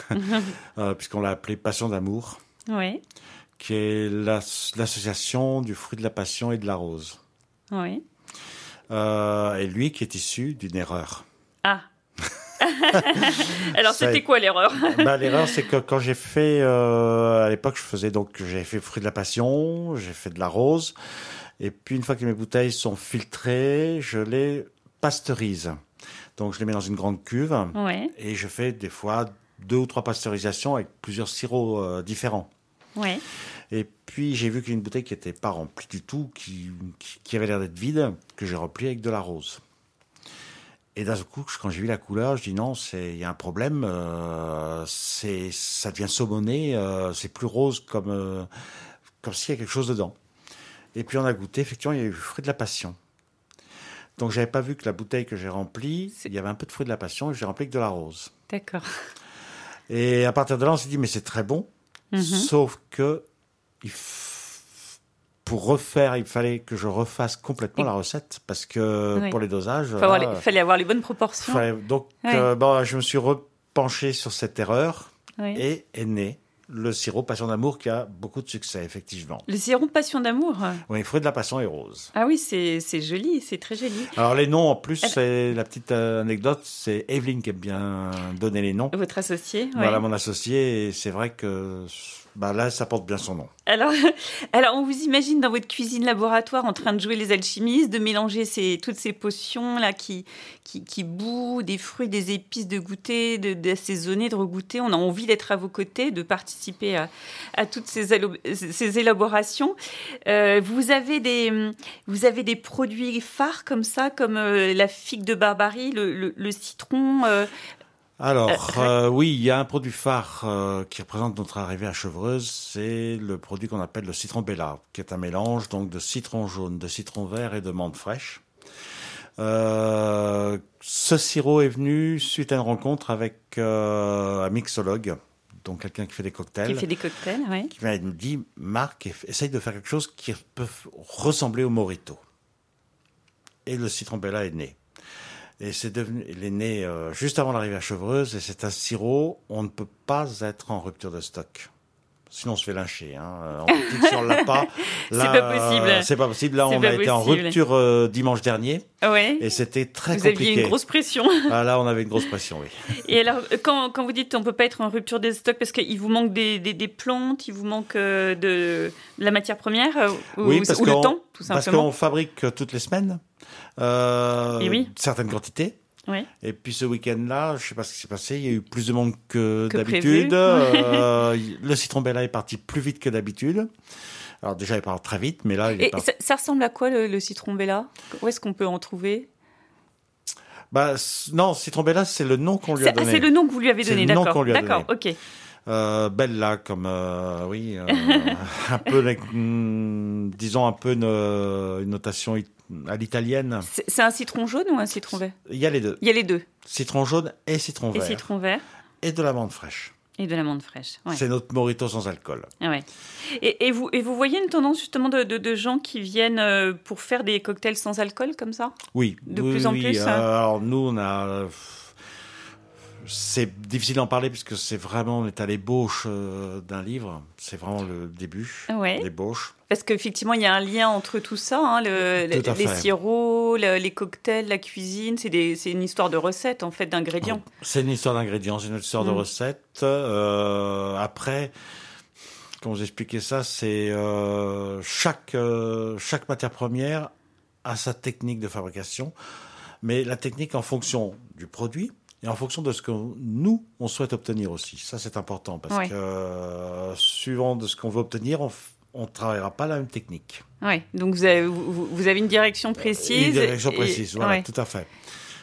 euh, puisqu'on l'a appelé Passion d'amour, oui. qui est l'as- l'association du fruit de la passion et de la rose. Oui. Euh, et lui qui est issu d'une erreur. Ah. Alors, Ça c'était est... quoi l'erreur? bah, L'erreur, c'est que quand j'ai fait, euh, à l'époque, je faisais donc, j'ai fait fruit de la passion, j'ai fait de la rose, et puis une fois que mes bouteilles sont filtrées, je les pasteurise. Donc, je les mets dans une grande cuve, Ouais. et je fais des fois deux ou trois pasteurisations avec plusieurs sirops euh, différents. Ouais. Et puis, j'ai vu qu'une bouteille qui n'était pas remplie du tout, qui, qui, qui avait l'air d'être vide, que j'ai remplie avec de la rose. Et d'un coup, quand j'ai vu la couleur, je dis non, il y a un problème, euh, c'est, ça devient saumonné, euh, c'est plus rose comme, euh, comme s'il y a quelque chose dedans. Et puis, on a goûté, effectivement, il y a eu le fruit de la passion. Donc, j'avais pas vu que la bouteille que j'ai remplie, c'est... il y avait un peu de fruit de la passion et j'ai rempli avec de la rose. D'accord. Et à partir de là, on s'est dit, mais c'est très bon, mm-hmm. sauf que il f... pour refaire, il fallait que je refasse complètement et... la recette, parce que oui. pour les dosages... Il fallait, les... fallait avoir les bonnes proportions. Fallait... Donc, oui. euh, bon, je me suis repenché sur cette erreur oui. et est né le sirop Passion d'amour qui a beaucoup de succès, effectivement. Le sirop Passion d'amour? Oui, fruit de la passion et rose. Ah oui, c'est, c'est joli, c'est très joli. Alors les noms, en plus, Elle... c'est la petite euh, anecdote, c'est Evelyne qui aime bien donner les noms. Votre associé? Voilà, oui. mon associé, et c'est vrai que bah, là, ça porte bien son nom. Alors, alors, on vous imagine dans votre cuisine laboratoire en train de jouer les alchimistes, de mélanger ces, toutes ces potions-là qui, qui, qui bouent, des fruits, des épices, de goûter, de, d'assaisonner, de regoûter. On a envie d'être à vos côtés, de participer à, à toutes ces, alo- ces élaborations. Euh, vous, avez des, vous avez des produits phares comme ça, comme euh, la figue de Barbarie, le, le, le citron euh, Alors, euh, oui, il y a un produit phare euh, qui représente notre arrivée à Chevreuse, c'est le produit qu'on appelle le citron Bella, qui est un mélange donc de citron jaune, de citron vert et de menthe fraîche. Euh, ce sirop est venu suite à une rencontre avec euh, un mixologue, donc quelqu'un qui fait des cocktails. Qui fait des cocktails, oui. Qui m'a dit, Marc, essaye de faire quelque chose qui peut ressembler au Mojito. Et le citron Bella est né. Et c'est devenu, il est né euh, juste avant l'arrivée à Chevreuse, et c'est un sirop, on ne peut pas être en rupture de stock. Sinon, on se fait lyncher. Hein. En boutique, si on l'a pas, là, c'est pas possible. Euh, c'est pas possible. Là, c'est on a possible. été en rupture euh, dimanche dernier. Ouais. Et c'était très vous compliqué. Vous aviez une grosse pression. Ah, là, on avait une grosse pression, oui. Et alors, quand, quand vous dites on peut pas être en rupture des stocks parce qu'il vous manque des, des, des plantes, il vous manque euh, de, de la matière première euh, ou, oui, parce ou le temps, tout parce simplement. qu'on fabrique toutes les semaines euh, Et oui. certaines quantités. Oui. Et puis ce week-end-là, je sais pas ce qui s'est passé, il y a eu plus de monde que, que d'habitude. euh, le citron Bella est parti plus vite que d'habitude. Alors déjà, il part très vite, mais là... Il Et est parti... ça, ça ressemble à quoi le, le citron Bella ? Où est-ce qu'on peut en trouver ? Bah, non, citron Bella, c'est le nom qu'on lui a c'est, donné. Ah, c'est le nom que vous lui avez c'est donné, le d'accord. Nom qu'on lui a d'accord, donné. ok. Euh, Bella, comme, euh, oui, euh, un peu, hum, disons, un peu une, une notation à l'italienne. C'est, c'est un citron jaune ou un citron vert ? Il y a les deux. Il y a les deux. Citron jaune et citron et vert. Et citron vert. Et de l'amande fraîche. Et de l'amande fraîche. Ouais. C'est notre mojito sans alcool. Ah ouais. Et, et, vous, et vous voyez une tendance justement de, de, de gens qui viennent pour faire des cocktails sans alcool comme ça ? Oui. De oui, plus en oui. plus. Euh, hein. alors nous, on a... C'est difficile d'en parler puisque c'est vraiment, on est à l'ébauche euh, d'un livre. C'est vraiment le début, ouais. l'ébauche. Parce qu'effectivement, il y a un lien entre tout ça, hein, le, le, les fait. sirops, le, les cocktails, la cuisine. C'est, des, c'est une histoire de recettes, en fait, d'ingrédients. C'est une histoire d'ingrédients, c'est une histoire mmh. de recettes. Euh, après, comment vous expliquer ça, c'est euh, chaque, euh, chaque matière première a sa technique de fabrication, mais la technique en fonction du produit, et en fonction de ce que nous, on souhaite obtenir aussi. Ça, c'est important, parce ouais. que euh, suivant de ce qu'on veut obtenir, on ne travaillera pas la même technique. Oui, donc vous avez, vous, vous avez une direction précise. Une direction précise, et... voilà, ouais. tout à fait.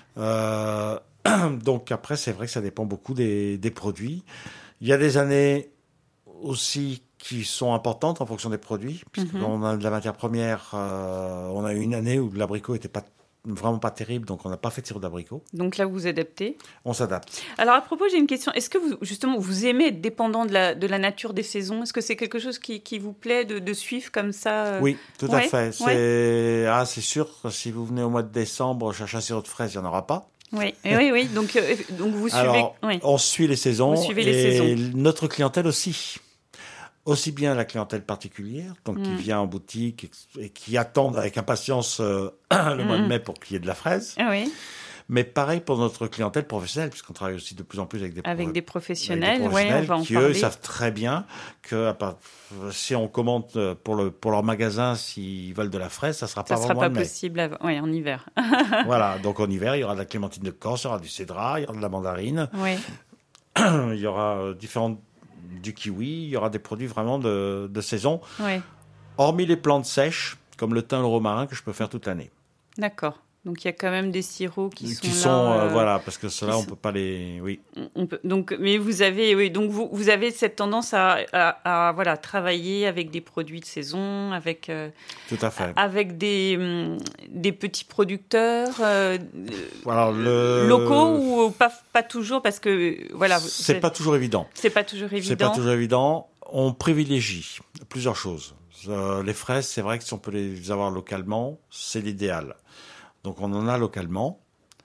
Euh, donc après, c'est vrai que ça dépend beaucoup des, des produits. Il y a des années aussi qui sont importantes en fonction des produits, puisqu'on mm-hmm. a de la matière première, euh, on a eu une année où l'abricot n'était pas vraiment pas terrible, donc on n'a pas fait de sirop d'abricot. Donc là, vous vous adaptez ? On s'adapte. Alors à propos, j'ai une question. Est-ce que vous, justement, vous aimez être dépendant de la, de la nature des saisons ? Est-ce que c'est quelque chose qui, qui vous plaît de, de suivre comme ça ? Oui, tout ouais, à fait. C'est... Ouais. Ah, c'est sûr, si vous venez au mois de décembre chercher un sirop de fraise, il n'y en aura pas. Oui, oui, oui. Donc, euh, donc vous suivez... Alors, oui. on suit les saisons. Vous suivez et les saisons. Notre clientèle aussi. Aussi bien la clientèle particulière, donc mmh. qui vient en boutique et, et qui attend avec impatience euh, le mmh. mois de mai pour qu'il y ait de la fraise. Ah oui. Mais pareil pour notre clientèle professionnelle, puisqu'on travaille aussi de plus en plus avec des, avec pro- des professionnels, avec des professionnels ouais, on va en qui, parler. eux, savent très bien que à part, si on commande pour, le, pour leur magasin, s'ils veulent de la fraise, ça ne sera pas ça sera vraiment pas de mai. possible avant, ouais, en hiver. Voilà, donc en hiver, il y aura de la clémentine de Corse, il y aura du cédrat, il y aura de la mandarine, oui. il y aura euh, différentes... du kiwi, il y aura des produits vraiment de, de saison, oui. hormis les plantes sèches, comme le thym et le romarin, que je peux faire toute l'année. D'accord. Donc il y a quand même des sirops qui, qui sont sont là. Euh, voilà, parce que cela on sont... peut pas les. Oui. On peut. Donc, mais vous avez, oui, donc vous, vous avez cette tendance à, à, à voilà travailler avec des produits de saison, avec. Euh, Tout à fait. Avec des hum, des petits producteurs. Euh, Alors, le... locaux ou pas pas toujours parce que voilà. C'est pas toujours évident. C'est pas toujours évident. C'est pas toujours évident. On privilégie plusieurs choses. Euh, les fraises, c'est vrai que si on peut les avoir localement, c'est l'idéal. Donc, on en a localement.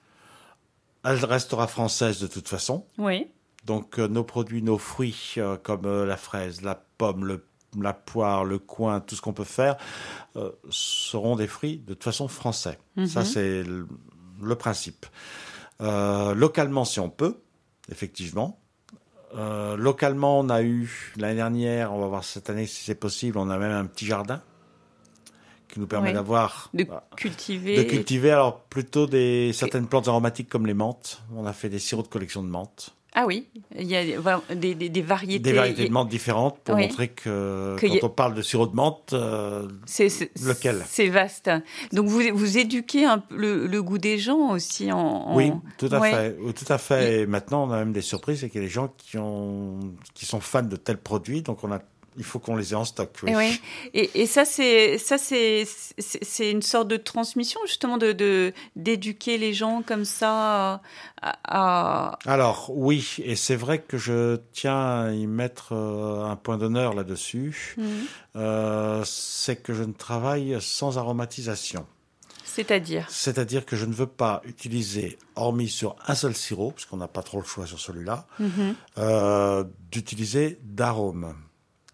Elle restera française de toute façon. Oui. Donc, euh, nos produits, nos fruits, euh, comme euh, la fraise, la pomme, le, la poire, le coing, tout ce qu'on peut faire, euh, seront des fruits de toute façon français. Mm-hmm. Ça, c'est le, le principe. Euh, localement, si on peut, effectivement. Euh, localement, on a eu, l'année dernière, on va voir cette année si c'est possible, on a même un petit jardin qui nous permet oui. d'avoir de cultiver de cultiver alors plutôt des certaines plantes aromatiques comme les menthes. On a fait des sirops de collection de menthes. Ah oui, il y a des, des, des variétés des variétés de menthes différentes pour oui. montrer que, que quand y... on parle de sirop de menthe, euh, c'est, c'est, lequel c'est vaste. Donc vous vous éduquez un peu le, le goût des gens aussi en, en... oui, tout à ouais. fait, oui, tout à fait. Et... et maintenant on a même des surprises, c'est qu'il y a des gens qui ont qui sont fans de tels produits, donc on a il faut qu'on les ait en stock. Oui. Et, oui. et, et ça, c'est, ça c'est, c'est, c'est une sorte de transmission, justement, de, de, d'éduquer les gens comme ça à, à... Alors, oui, et c'est vrai que je tiens à y mettre un point d'honneur là-dessus. Mmh. Euh, c'est que je ne travaille sans aromatisation. C'est-à-dire C'est-à-dire que je ne veux pas utiliser, hormis sur un seul sirop, parce qu'on n'a pas trop le choix sur celui-là, mmh. euh, d'utiliser d'arômes.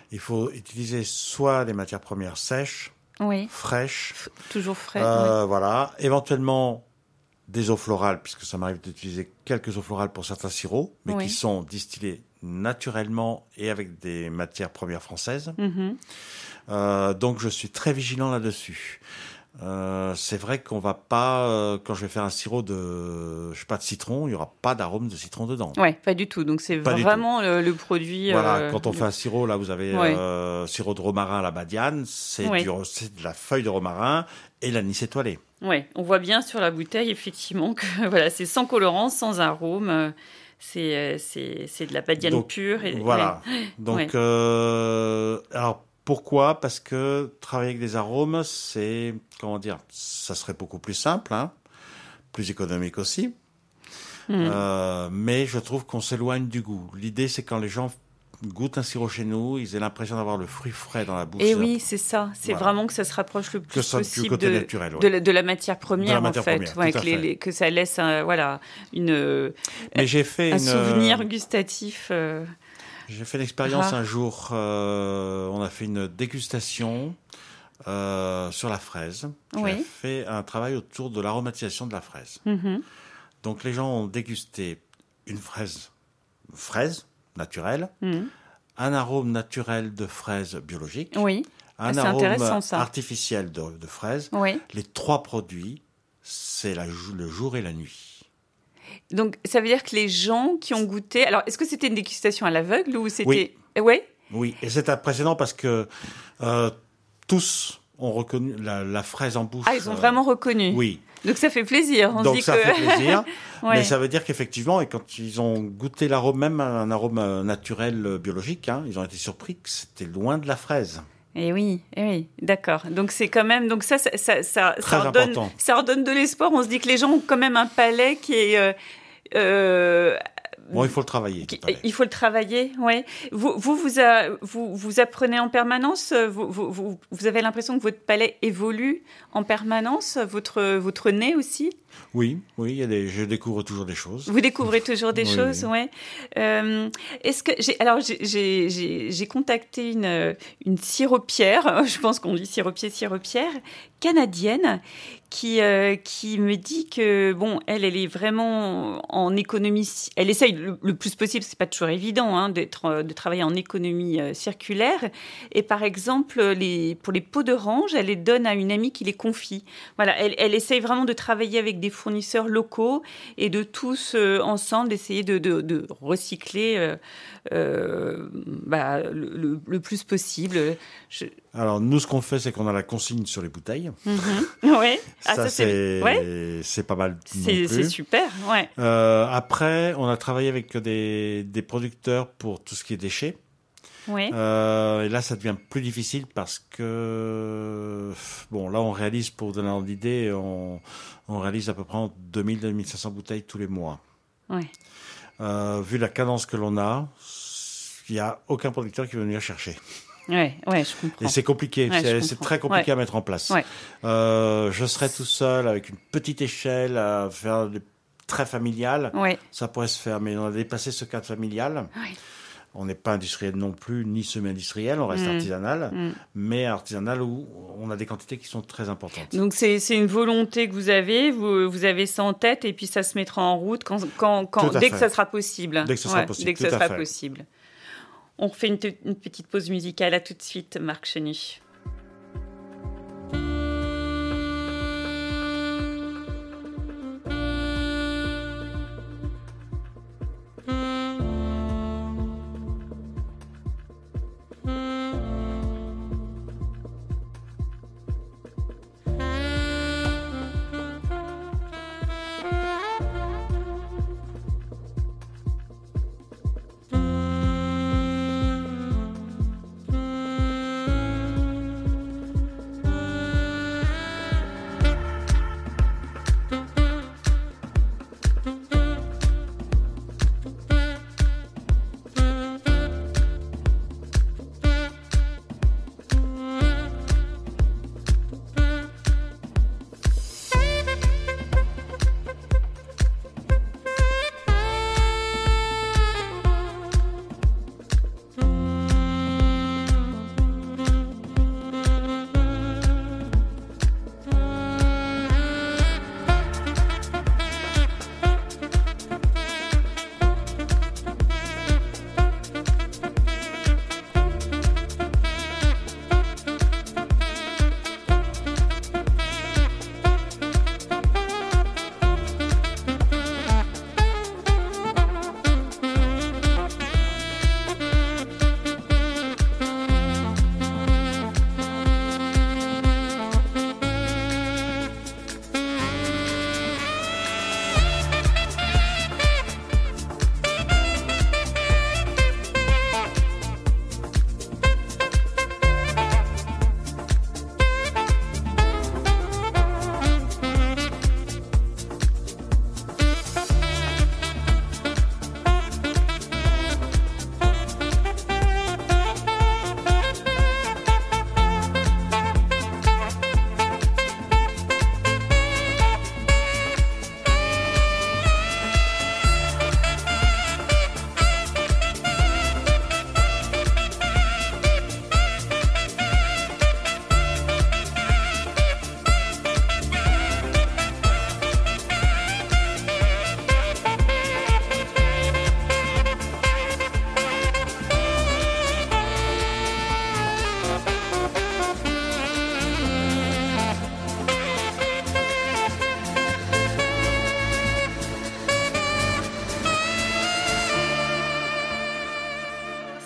il faut utiliser soit des matières premières sèches, Oui. fraîches, F- toujours frais. euh, ouais. voilà, éventuellement des eaux florales, puisque ça m'arrive d'utiliser quelques eaux florales pour certains sirops, mais Oui. qui sont distillés naturellement et avec des matières premières françaises. Mhm. Euh, donc je suis très vigilant là-dessus. Euh, c'est vrai qu'on va pas, euh, quand je vais faire un sirop de, je sais pas, de citron, il y aura pas d'arôme de citron dedans. Ouais, pas du tout. Donc c'est Pas du vraiment le, le produit. Voilà, euh, quand on fait un sirop, là, vous avez Ouais. euh, sirop de romarin à la badiane, c'est, Ouais. du, c'est de la feuille de romarin et l'anis étoilé. Ouais, on voit bien sur la bouteille effectivement que voilà, c'est sans colorant, sans arôme. euh, C'est euh, c'est c'est de la badiane Donc, pure. Et, Voilà. ouais. Donc, Ouais. euh, alors pourquoi ? Parce que travailler avec des arômes, c'est, comment dire, ça serait beaucoup plus simple, hein, plus économique aussi. Mm. Euh, mais je trouve qu'on s'éloigne du goût. L'idée, c'est quand les gens goûtent un sirop chez nous, ils aient l'impression d'avoir le fruit frais dans la bouche. Et oui, c'est ça. C'est Voilà. vraiment que ça se rapproche le plus Que ce soit du possible côté de, naturel. ouais. de, la, de la matière première, matière en fait. première, Ouais, tout à que, les- fait. les- que ça laisse un, voilà, une, Mais j'ai fait un une, souvenir gustatif. euh, j'ai fait une expérience rare. un jour. euh, on a fait une dégustation euh, sur la fraise. J'ai Oui. fait un travail autour de l'aromatisation de la fraise. mhm. Donc les gens ont dégusté une fraise, fraise naturelle, Mhm. un arôme naturel de fraise biologique, Oui, un c'est arôme intéressant, ça. artificiel de, de fraise. oui. Les trois produits, c'est la, jou- le jour et la nuit. Donc, ça veut dire que les gens qui ont goûté... Alors, est-ce que c'était une dégustation à l'aveugle ou c'était... Oui. Ouais. Oui, et c'est impressionnant parce que euh, tous ont reconnu la, la fraise en bouche. Ah, ils ont euh, vraiment reconnu. Oui, Donc, ça fait plaisir. On donc se dit ça que... fait plaisir. Ouais. Mais ça veut dire qu'effectivement, et quand ils ont goûté l'arôme, même un arôme euh, naturel euh, biologique, hein, ils ont été surpris que c'était loin de la fraise. Eh oui, eh oui, d'accord. Donc c'est quand même, donc ça, ça, ça, ça, Très ça redonne, important. ça redonne de l'espoir. On se dit que les gens ont quand même un palais qui est, euh, euh, Bon, il faut le travailler. qui- tout à fait. il faut le travailler. Ouais. Vous, vous, vous, a- vous, vous apprenez en permanence. Vous, vous, vous, vous avez l'impression que votre palais évolue en permanence. Votre, votre nez aussi. Oui, oui, il y a des, je découvre toujours des choses. Vous découvrez toujours des Oui, choses, oui. ouais. Euh, est-ce que j'ai alors j'ai- j'ai j'ai j'ai contacté une une siropière, je pense qu'on dit siropier siropière canadienne qui euh, qui me dit que bon, elle elle est vraiment en économie, elle essaye le, le plus possible, c'est pas toujours évident hein, d'être de travailler en économie euh, circulaire et par exemple les pour les pots d'orange, elle les donne à une amie qui les confie. Voilà, elle elle essaye vraiment de travailler avec des fournisseurs locaux et de tous euh, ensemble d'essayer de, de, de recycler euh, euh, bah, le, le, le plus possible. Je... Alors, nous, ce qu'on fait, c'est qu'on a la consigne sur les bouteilles. Mm-hmm. Ouais. Ah, ça, ça, c'est... c'est Ouais. c'est pas mal non C'est, plus. c'est super, ouais. Euh, après, on a travaillé avec des, des producteurs pour tout ce qui est déchets. Ouais. Euh, et là, ça devient plus difficile parce que, bon, là, on réalise, pour vous donner une idée, on, on réalise à peu près entre deux mille à deux mille cinq cents bouteilles tous les mois. Ouais. Euh, vu la cadence que l'on a, il n'y a aucun producteur qui veut venir chercher. Ouais, ouais, je comprends. Et c'est compliqué, Ouais, je c'est, c'est comprends. très compliqué Ouais. à mettre en place. Ouais. Euh, je serais tout seul avec une petite échelle à faire des très familial. Ouais. Ça pourrait se faire, mais on a dépassé ce cadre familial. Ouais. On n'est pas industriel non plus, ni semi-industriel, on reste Mm. artisanal, Mm. mais artisanal où on a des quantités qui sont très importantes. Donc c'est, c'est une volonté que vous avez, vous, vous avez ça en tête et puis ça se mettra en route quand, quand, quand, Tout à dès fait. que ça sera possible. Dès que ce sera possible, Dès que tout ça à sera fait. possible. On refait une, te- une petite pause musicale. À tout de suite, Marc Chenu.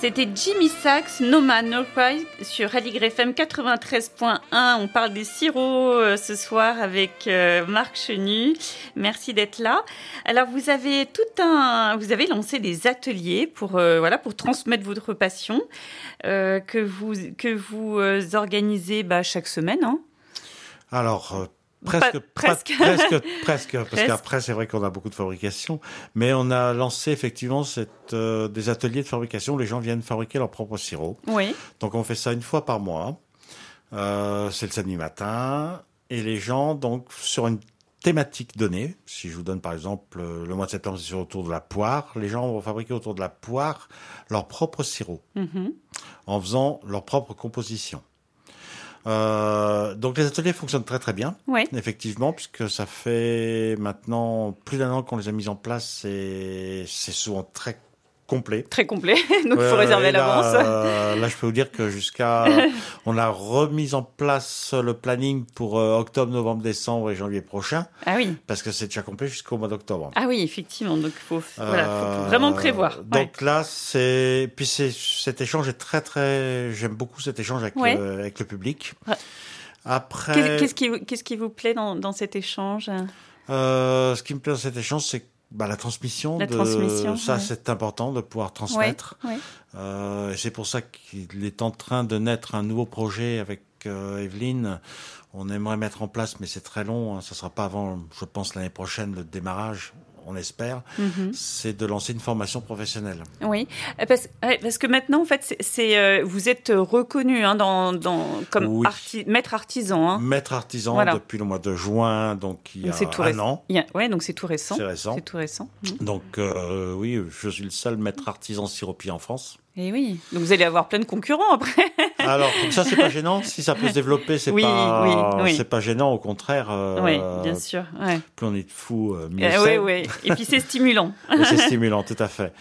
C'était Jimmy Sachs, No Man No Cry sur Aligre F M quatre-vingt-treize point un. On parle des sirops euh, ce soir avec euh, Marc Chenu. Merci d'être là. Alors vous avez tout un, vous avez lancé des ateliers pour euh, voilà pour transmettre votre passion euh, que vous que vous euh, organisez bah, chaque semaine. Hein. Alors. Euh... Presque, pas, presque. Pas, presque, presque, parce presque. qu'après, c'est vrai qu'on a beaucoup de fabrication, mais on a lancé effectivement cette, euh, des ateliers de fabrication où les gens viennent fabriquer leur propre sirop. Oui. Donc, on fait ça une fois par mois. Euh, c'est le samedi matin. Et les gens, donc, sur une thématique donnée, si je vous donne par exemple le mois de septembre, c'est autour de la poire, les gens vont fabriquer autour de la poire leur propre sirop, mm-hmm. en faisant leur propre composition. Euh, donc les ateliers fonctionnent très très bien, ouais. effectivement, puisque ça fait maintenant plus d'un an qu'on les a mis en place et c'est souvent très complet. Très complet, donc il euh, faut réserver à l'avance. Euh, là, je peux vous dire que jusqu'à... on a remis en place le planning pour euh, octobre, novembre, décembre et janvier prochain. Ah oui. Parce que c'est déjà complet jusqu'au mois d'octobre. Ah oui, effectivement, donc il faut, euh, voilà, faut vraiment prévoir. Donc ouais. là, c'est... Puis c'est, cet échange est très très... J'aime beaucoup cet échange avec, ouais. le, avec le public. Ouais. Après... Qu'est-ce, qu'est-ce, qui, qu'est-ce qui vous plaît dans, dans cet échange euh, Ce qui me plaît dans cet échange, c'est Bah, la transmission, la de, transmission ça ouais. c'est important de pouvoir transmettre. Ouais, ouais. Euh, et c'est pour ça qu'il est en train de naître un nouveau projet avec euh, Evelyne. On aimerait mettre en place, mais c'est très long. Hein, ça sera pas avant, je pense, l'année prochaine le démarrage. On espère, mm-hmm. c'est de lancer une formation professionnelle. Oui, parce, parce que maintenant, en fait, c'est, c'est euh, vous êtes reconnu hein, dans, dans, comme oui. arti- maître artisan. Hein. Maître artisan voilà. depuis le mois de juin, donc il y a donc c'est tout un réc- an. Il y a, ouais, donc c'est tout récent. C'est récent. C'est tout récent. Mmh. Donc euh, oui, je suis le seul maître artisan siropier en France. Et oui, donc vous allez avoir plein de concurrents après. Alors, comme ça, c'est pas gênant. Si ça peut se développer, c'est oui, pas, oui, oui. c'est pas gênant. Au contraire. Euh, oui, bien sûr. Ouais. Plus on est de fous, mieux euh, c'est. Oui, oui. Et puis c'est stimulant. Et c'est stimulant, tout à fait.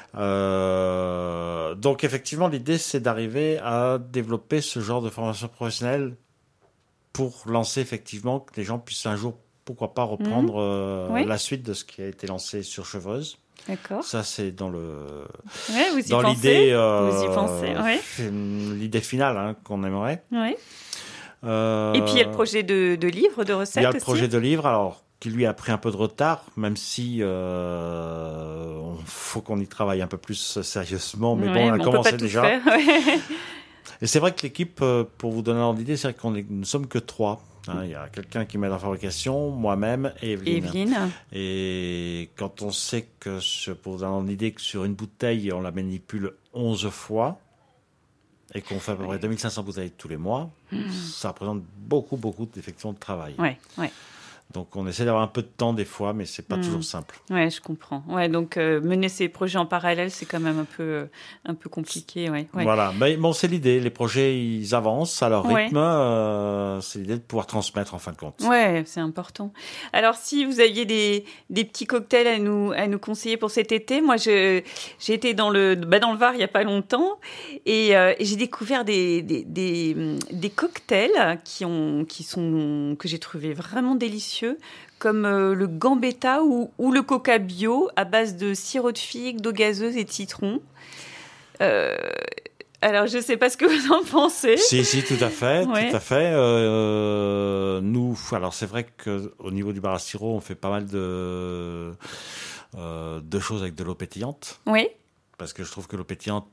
Euh, donc, effectivement, l'idée, c'est d'arriver à développer ce genre de formation professionnelle pour lancer effectivement que les gens puissent un jour, pourquoi pas, reprendre mmh. euh, oui. la suite de ce qui a été lancé sur Chevreuse. D'accord. Ça, c'est dans le ouais, vous y dans pensez. l'idée euh, vous y pensez, ouais. l'idée finale hein, qu'on aimerait. Oui. Euh, Et puis il y a le projet de, de livre, de recettes. Il y a le aussi. projet de livre, alors qui lui a pris un peu de retard, même si euh, on, faut qu'on y travaille un peu plus sérieusement. Mais ouais, bon, on a on commencé peut pas déjà. Tout faire, ouais. Et c'est vrai que l'équipe, pour vous donner un ordre d'idée, c'est qu'on est, nous ne sommes que trois. Hein, il y a quelqu'un qui m'aide en fabrication, moi-même et Evelyne. Evelyne. Et quand on sait que, pour vous donner une idée, que sur une bouteille, on la manipule onze fois et qu'on fait à peu près deux mille cinq cents bouteilles tous les mois, mmh. ça représente beaucoup, beaucoup d'effectivement de travail. Ouais, ouais. Donc on essaie d'avoir un peu de temps des fois, mais c'est pas mmh. toujours simple. Ouais, je comprends. Ouais, donc euh, mener ces projets en parallèle, c'est quand même un peu, euh, un peu compliqué. Ouais, ouais. Voilà, mais bon, c'est l'idée. Les projets, ils avancent à leur rythme. Ouais. Euh, c'est l'idée de pouvoir transmettre en fin de compte. Ouais, c'est important. Alors, si vous aviez des, des petits cocktails à nous, à nous conseiller pour cet été, moi, je, j'ai été dans le, bah, dans le Var il y a pas longtemps et, euh, et j'ai découvert des, des, des, des cocktails qui ont, qui sont, que j'ai trouvé vraiment délicieux. Comme euh, le Gambetta ou, ou le Coca Bio à base de sirop de figue, d'eau gazeuse et de citron. Euh, alors, je ne sais pas ce que vous en pensez. Si, si, tout à fait, ouais. tout à fait. Euh, nous, alors c'est vrai qu'au niveau du bar à sirop, on fait pas mal de, euh, de choses avec de l'eau pétillante. Oui. Parce que je trouve que l'eau pétillante,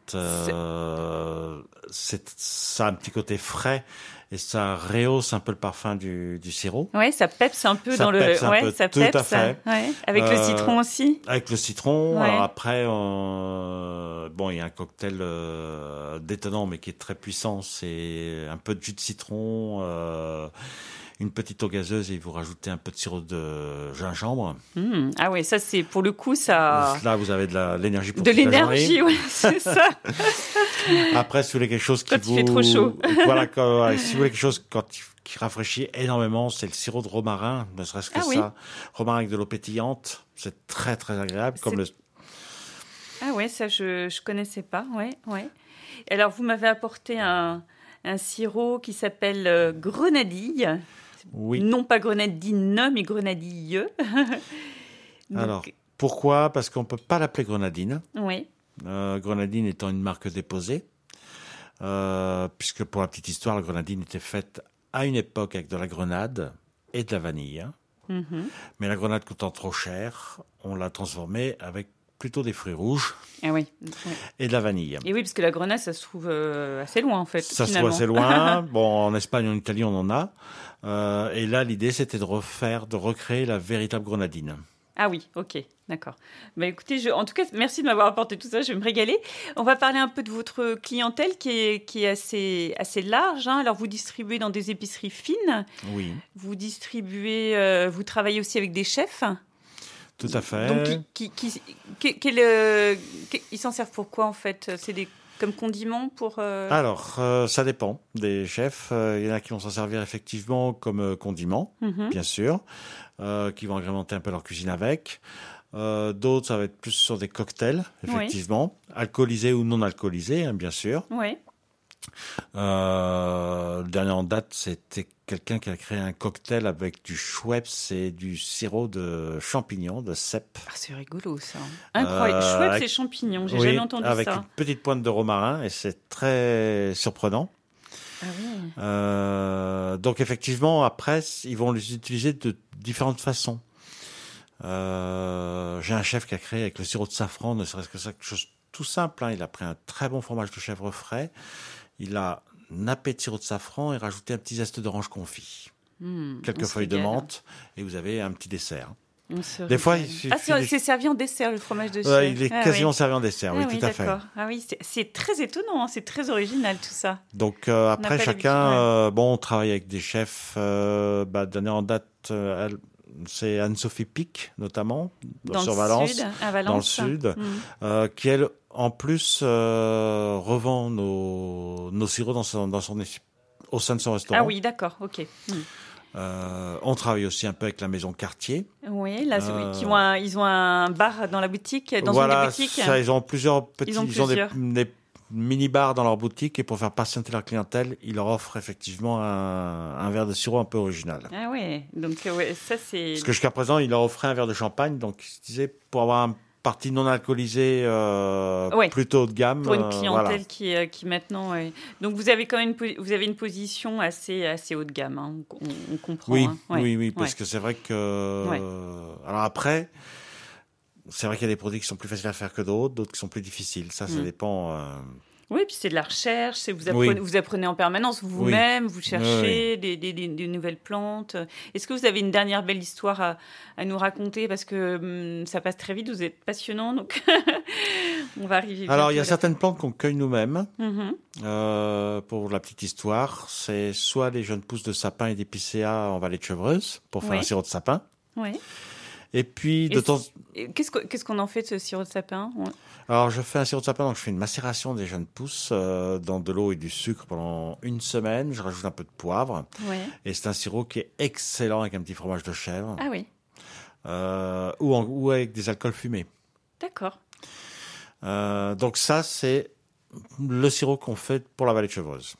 euh, c'est, ça a un petit côté frais. Et ça rehausse un peu le parfum du, du sirop. Oui, ça pepse un peu ça dans pepse le. Un ouais, peu, ça tout pepse, à fait. Ouais. Avec euh, le citron aussi. Avec le citron. Ouais. Alors après, euh, bon, il y a un cocktail euh, détonnant, mais qui est très puissant. C'est un peu de jus de citron, euh, une petite eau gazeuse, et vous rajoutez un peu de sirop de gingembre. Mmh. Ah oui, ça c'est pour le coup ça. Là, vous avez de la, l'énergie pour de l'énergie, oui, c'est ça. Après, si vous voulez quelque chose qui quand vous... il fait trop chaud. Voilà, quand, si vous voulez quelque chose quand, qui rafraîchit énormément, c'est le sirop de romarin, ne serait-ce que ah, ça. Oui. Romarin avec de l'eau pétillante, c'est très très agréable. C'est... Comme le... Ah ouais, ça je je connaissais pas, ouais, ouais. Alors vous m'avez apporté un, un sirop qui s'appelle euh, grenadille. Oui. Non pas grenadine, mais grenadille. Donc... Alors, pourquoi ? Parce qu'on ne peut pas l'appeler grenadine. Oui. Euh, Grenadine étant une marque déposée, euh, puisque pour la petite histoire, la grenadine était faite à une époque avec de la grenade et de la vanille. Hein. Mm-hmm. Mais la grenade coûtant trop cher, on l'a transformée avec plutôt des fruits rouges Ah oui. oui. et de la vanille. Et oui, parce que la grenade, ça se trouve euh, assez loin, en fait. Ça finalement. se trouve assez loin. Bon, en Espagne, en Italie, on en a. Euh, et là, l'idée, c'était de refaire, de recréer la véritable grenadine. Ah oui, ok, d'accord. Bah écoutez, je, en tout cas, merci de m'avoir apporté tout ça, je vais me régaler. On va parler un peu de votre clientèle qui est, qui est assez, assez large. Hein. Alors, vous distribuez dans des épiceries fines. Oui. Vous distribuez, euh, vous travaillez aussi avec des chefs. Tout à fait. Donc, qui, qui, qui, qui, quel, euh, qui, ils s'en servent pour quoi, en fait? C'est des, comme condiments pour... Euh... Alors, euh, ça dépend des chefs. Il euh, y en a qui vont s'en servir effectivement comme euh, condiments, mm-hmm. bien sûr, euh, qui vont agrémenter un peu leur cuisine avec. Euh, d'autres, ça va être plus sur des cocktails, effectivement, oui. alcoolisés ou non alcoolisés, hein, bien sûr. Oui. Euh, le dernier en date, c'était quelqu'un qui a créé un cocktail avec du Schweppes et du sirop de champignons, de cèpe. Ah, c'est rigolo, ça. Incroyable. Euh, Schweppes avec... et champignons, j'ai oui, jamais entendu avec ça. Avec une petite pointe de romarin, et c'est très surprenant. Ah oui. Euh, donc, effectivement, après, ils vont les utiliser de différentes façons. Euh, j'ai un chef qui a créé avec le sirop de safran, ne serait-ce que ça, quelque chose tout simple. Hein. Il a pris un très bon fromage de chèvre frais. Il a nappé de sirop de safran et rajouté un petit zeste d'orange confit. Mmh, quelques feuilles de menthe et vous avez un petit dessert. Des fois, il suffit... Ah, c'est, c'est servi en dessert, le fromage de chèvre. Ouais, il est ah, quasiment oui. servi en dessert, ah, oui, oui, tout à d'accord. fait. Ah oui, c'est, c'est très étonnant, hein, c'est très original tout ça. Donc euh, après, chacun, euh, bon, on travaille avec des chefs. Euh, bah, dernière en date, euh, elle, c'est Anne-Sophie Pic, notamment, dans sur le Valence, sud, à Valence, dans le sud, mmh. euh, qui elle, en plus, euh, revend nos, nos sirops dans son, dans son, au sein de son restaurant. Ah oui, d'accord, ok. Mmh. Euh, on travaille aussi un peu avec la maison Cartier. Oui, là, euh, qui ont un, ils ont un bar dans la boutique, dans voilà, une des boutiques. Ça, ils ont plusieurs petits, ils ont, ils ont des, des mini-bars dans leur boutique et pour faire patienter leur clientèle, ils leur offrent effectivement un, un verre de sirop un peu original. Ah ouais, donc ouais, ça c'est... Parce que jusqu'à présent, ils leur offraient un verre de champagne, donc ils se disaient pour avoir un partie non alcoolisée euh, ouais. plutôt haut de gamme. Pour une clientèle euh, voilà. qui, euh, qui maintenant... Ouais. Donc vous avez quand même une, vous avez une position assez, assez haut de gamme, hein. on, on comprend. Oui, hein. ouais. oui, oui, parce ouais. que c'est vrai que... Ouais. Euh, alors après, c'est vrai qu'il y a des produits qui sont plus faciles à faire que d'autres, d'autres qui sont plus difficiles. Ça, ça mmh. dépend... Euh... Oui, puis c'est de la recherche, c'est vous, apprenez, oui. vous apprenez en permanence vous-même, oui. vous cherchez oui. des, des, des, des nouvelles plantes. Est-ce que vous avez une dernière belle histoire à, à nous raconter? Parce que hum, ça passe très vite, vous êtes passionnant, donc on va arriver. Alors, il y a certaines plantes qu'on cueille nous-mêmes. Mm-hmm. Euh, pour la petite histoire, c'est soit les jeunes pousses de sapin et d'épicéa en vallée de Chevreuse, pour faire oui. un sirop de sapin. Oui. Et puis, de et temps... Qu'est-ce, que, qu'est-ce qu'on en fait de ce sirop de sapin? On... Alors, je fais un sirop de sapin, donc je fais une macération des jeunes pousses euh, dans de l'eau et du sucre pendant une semaine. Je rajoute un peu de poivre. Ouais. Et c'est un sirop qui est excellent avec un petit fromage de chèvre. Ah oui. Euh, ou, en, ou avec des alcools fumés. D'accord. Euh, donc ça, c'est le sirop qu'on fait pour la vallée de Chevreuse.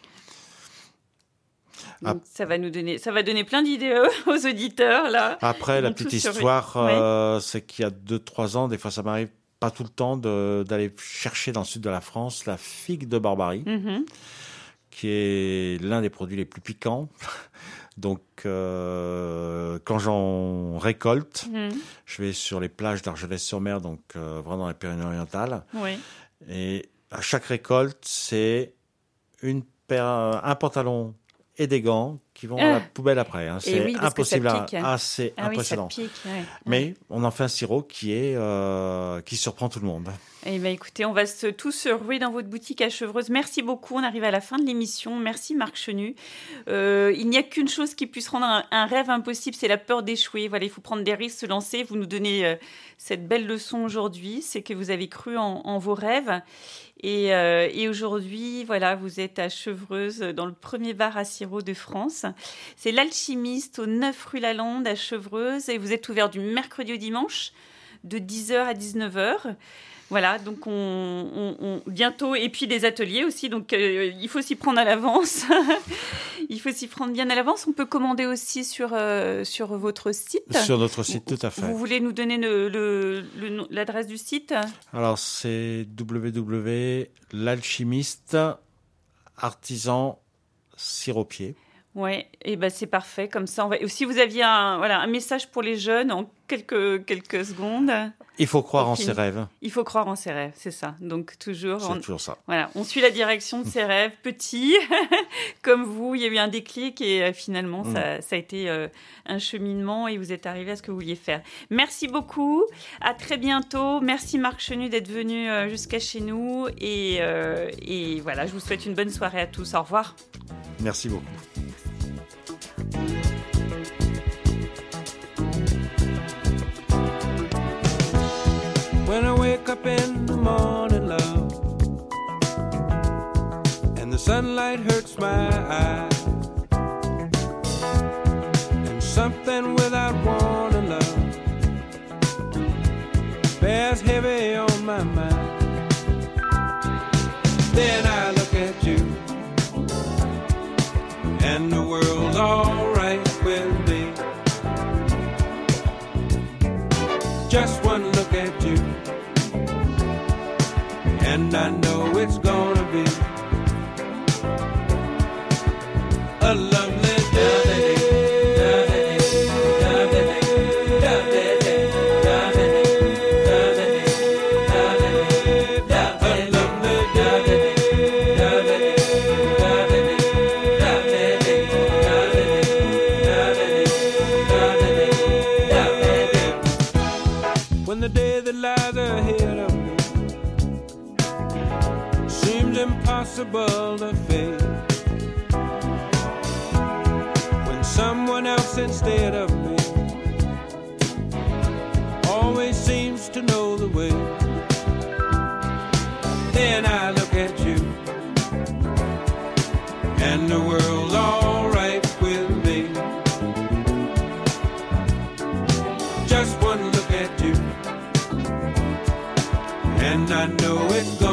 Donc, ça va nous donner, ça va donner plein d'idées aux auditeurs là. Après, la petite histoire, sur... euh, ouais. c'est qu'il y a deux, trois ans, des fois, ça m'arrive pas tout le temps de, d'aller chercher dans le sud de la France la figue de Barbarie, mm-hmm. qui est l'un des produits les plus piquants. Donc, euh, quand j'en récolte, mm. je vais sur les plages d'Argelès-sur-Mer, donc euh, vraiment dans les Pyrénées-Orientales. Oui. Et à chaque récolte, c'est une paire, un pantalon et des gants qui vont ah. à la poubelle après. Hein. C'est oui, impossible. À... Ah, c'est ah impressionnant. Oui, ça pique, ouais. Mais on en fait un sirop qui est euh, qui surprend tout le monde. Eh bien, écoutez, on va se, tous se ruer dans votre boutique à Chevreuse. Merci beaucoup. On arrive à la fin de l'émission. Merci Marc Chenu. Euh, il n'y a qu'une chose qui puisse rendre un, un rêve impossible, c'est la peur d'échouer. Voilà, il faut prendre des risques, se lancer. Vous nous donnez euh, cette belle leçon aujourd'hui, c'est que vous avez cru en, en vos rêves. Et, euh, et aujourd'hui, voilà, vous êtes à Chevreuse, dans le premier bar à sirop de France. C'est l'Alchimiste, au neuf rue Lalande, à Chevreuse. Et vous êtes ouvert du mercredi au dimanche, de dix heures à dix-neuf heures. Voilà, donc on, on, on, bientôt, et puis des ateliers aussi, donc euh, il faut s'y prendre à l'avance. Il faut s'y prendre bien à l'avance. On peut commander aussi sur, euh, sur votre site. Sur notre site, tout à fait. Vous voulez nous donner le, le, le, l'adresse du site ? Alors, c'est w w w point l'alchimiste artisan siropier. Ouais, et ben c'est parfait. Comme ça, on va. Si vous aviez un voilà un message pour les jeunes en quelques quelques secondes. Il faut croire en ses rêves. Il faut croire en ses rêves, c'est ça. Donc toujours. C'est on, toujours ça. Voilà, on suit la direction de ses rêves, petits, comme vous. Il y a eu un déclic et euh, finalement mmh. ça, ça a été euh, un cheminement et vous êtes arrivé à ce que vous vouliez faire. Merci beaucoup. À très bientôt. Merci Marc Chenu d'être venu euh, jusqu'à chez nous et euh, et voilà, je vous souhaite une bonne soirée à tous. Au revoir. Merci beaucoup. When I wake up in the morning, love, and the sunlight hurts my eyes, and something without warning, love, bears heavy on my mind. Then I look at you, and the world's alright with me. Just one look at you, and I know it's gonna be a lovely day. When the day that lies ahead of me seems impossible to face, when someone else instead of me always seems to know the way, then I look at you, and the world's alright with me. Just one look at you, and I know it's good.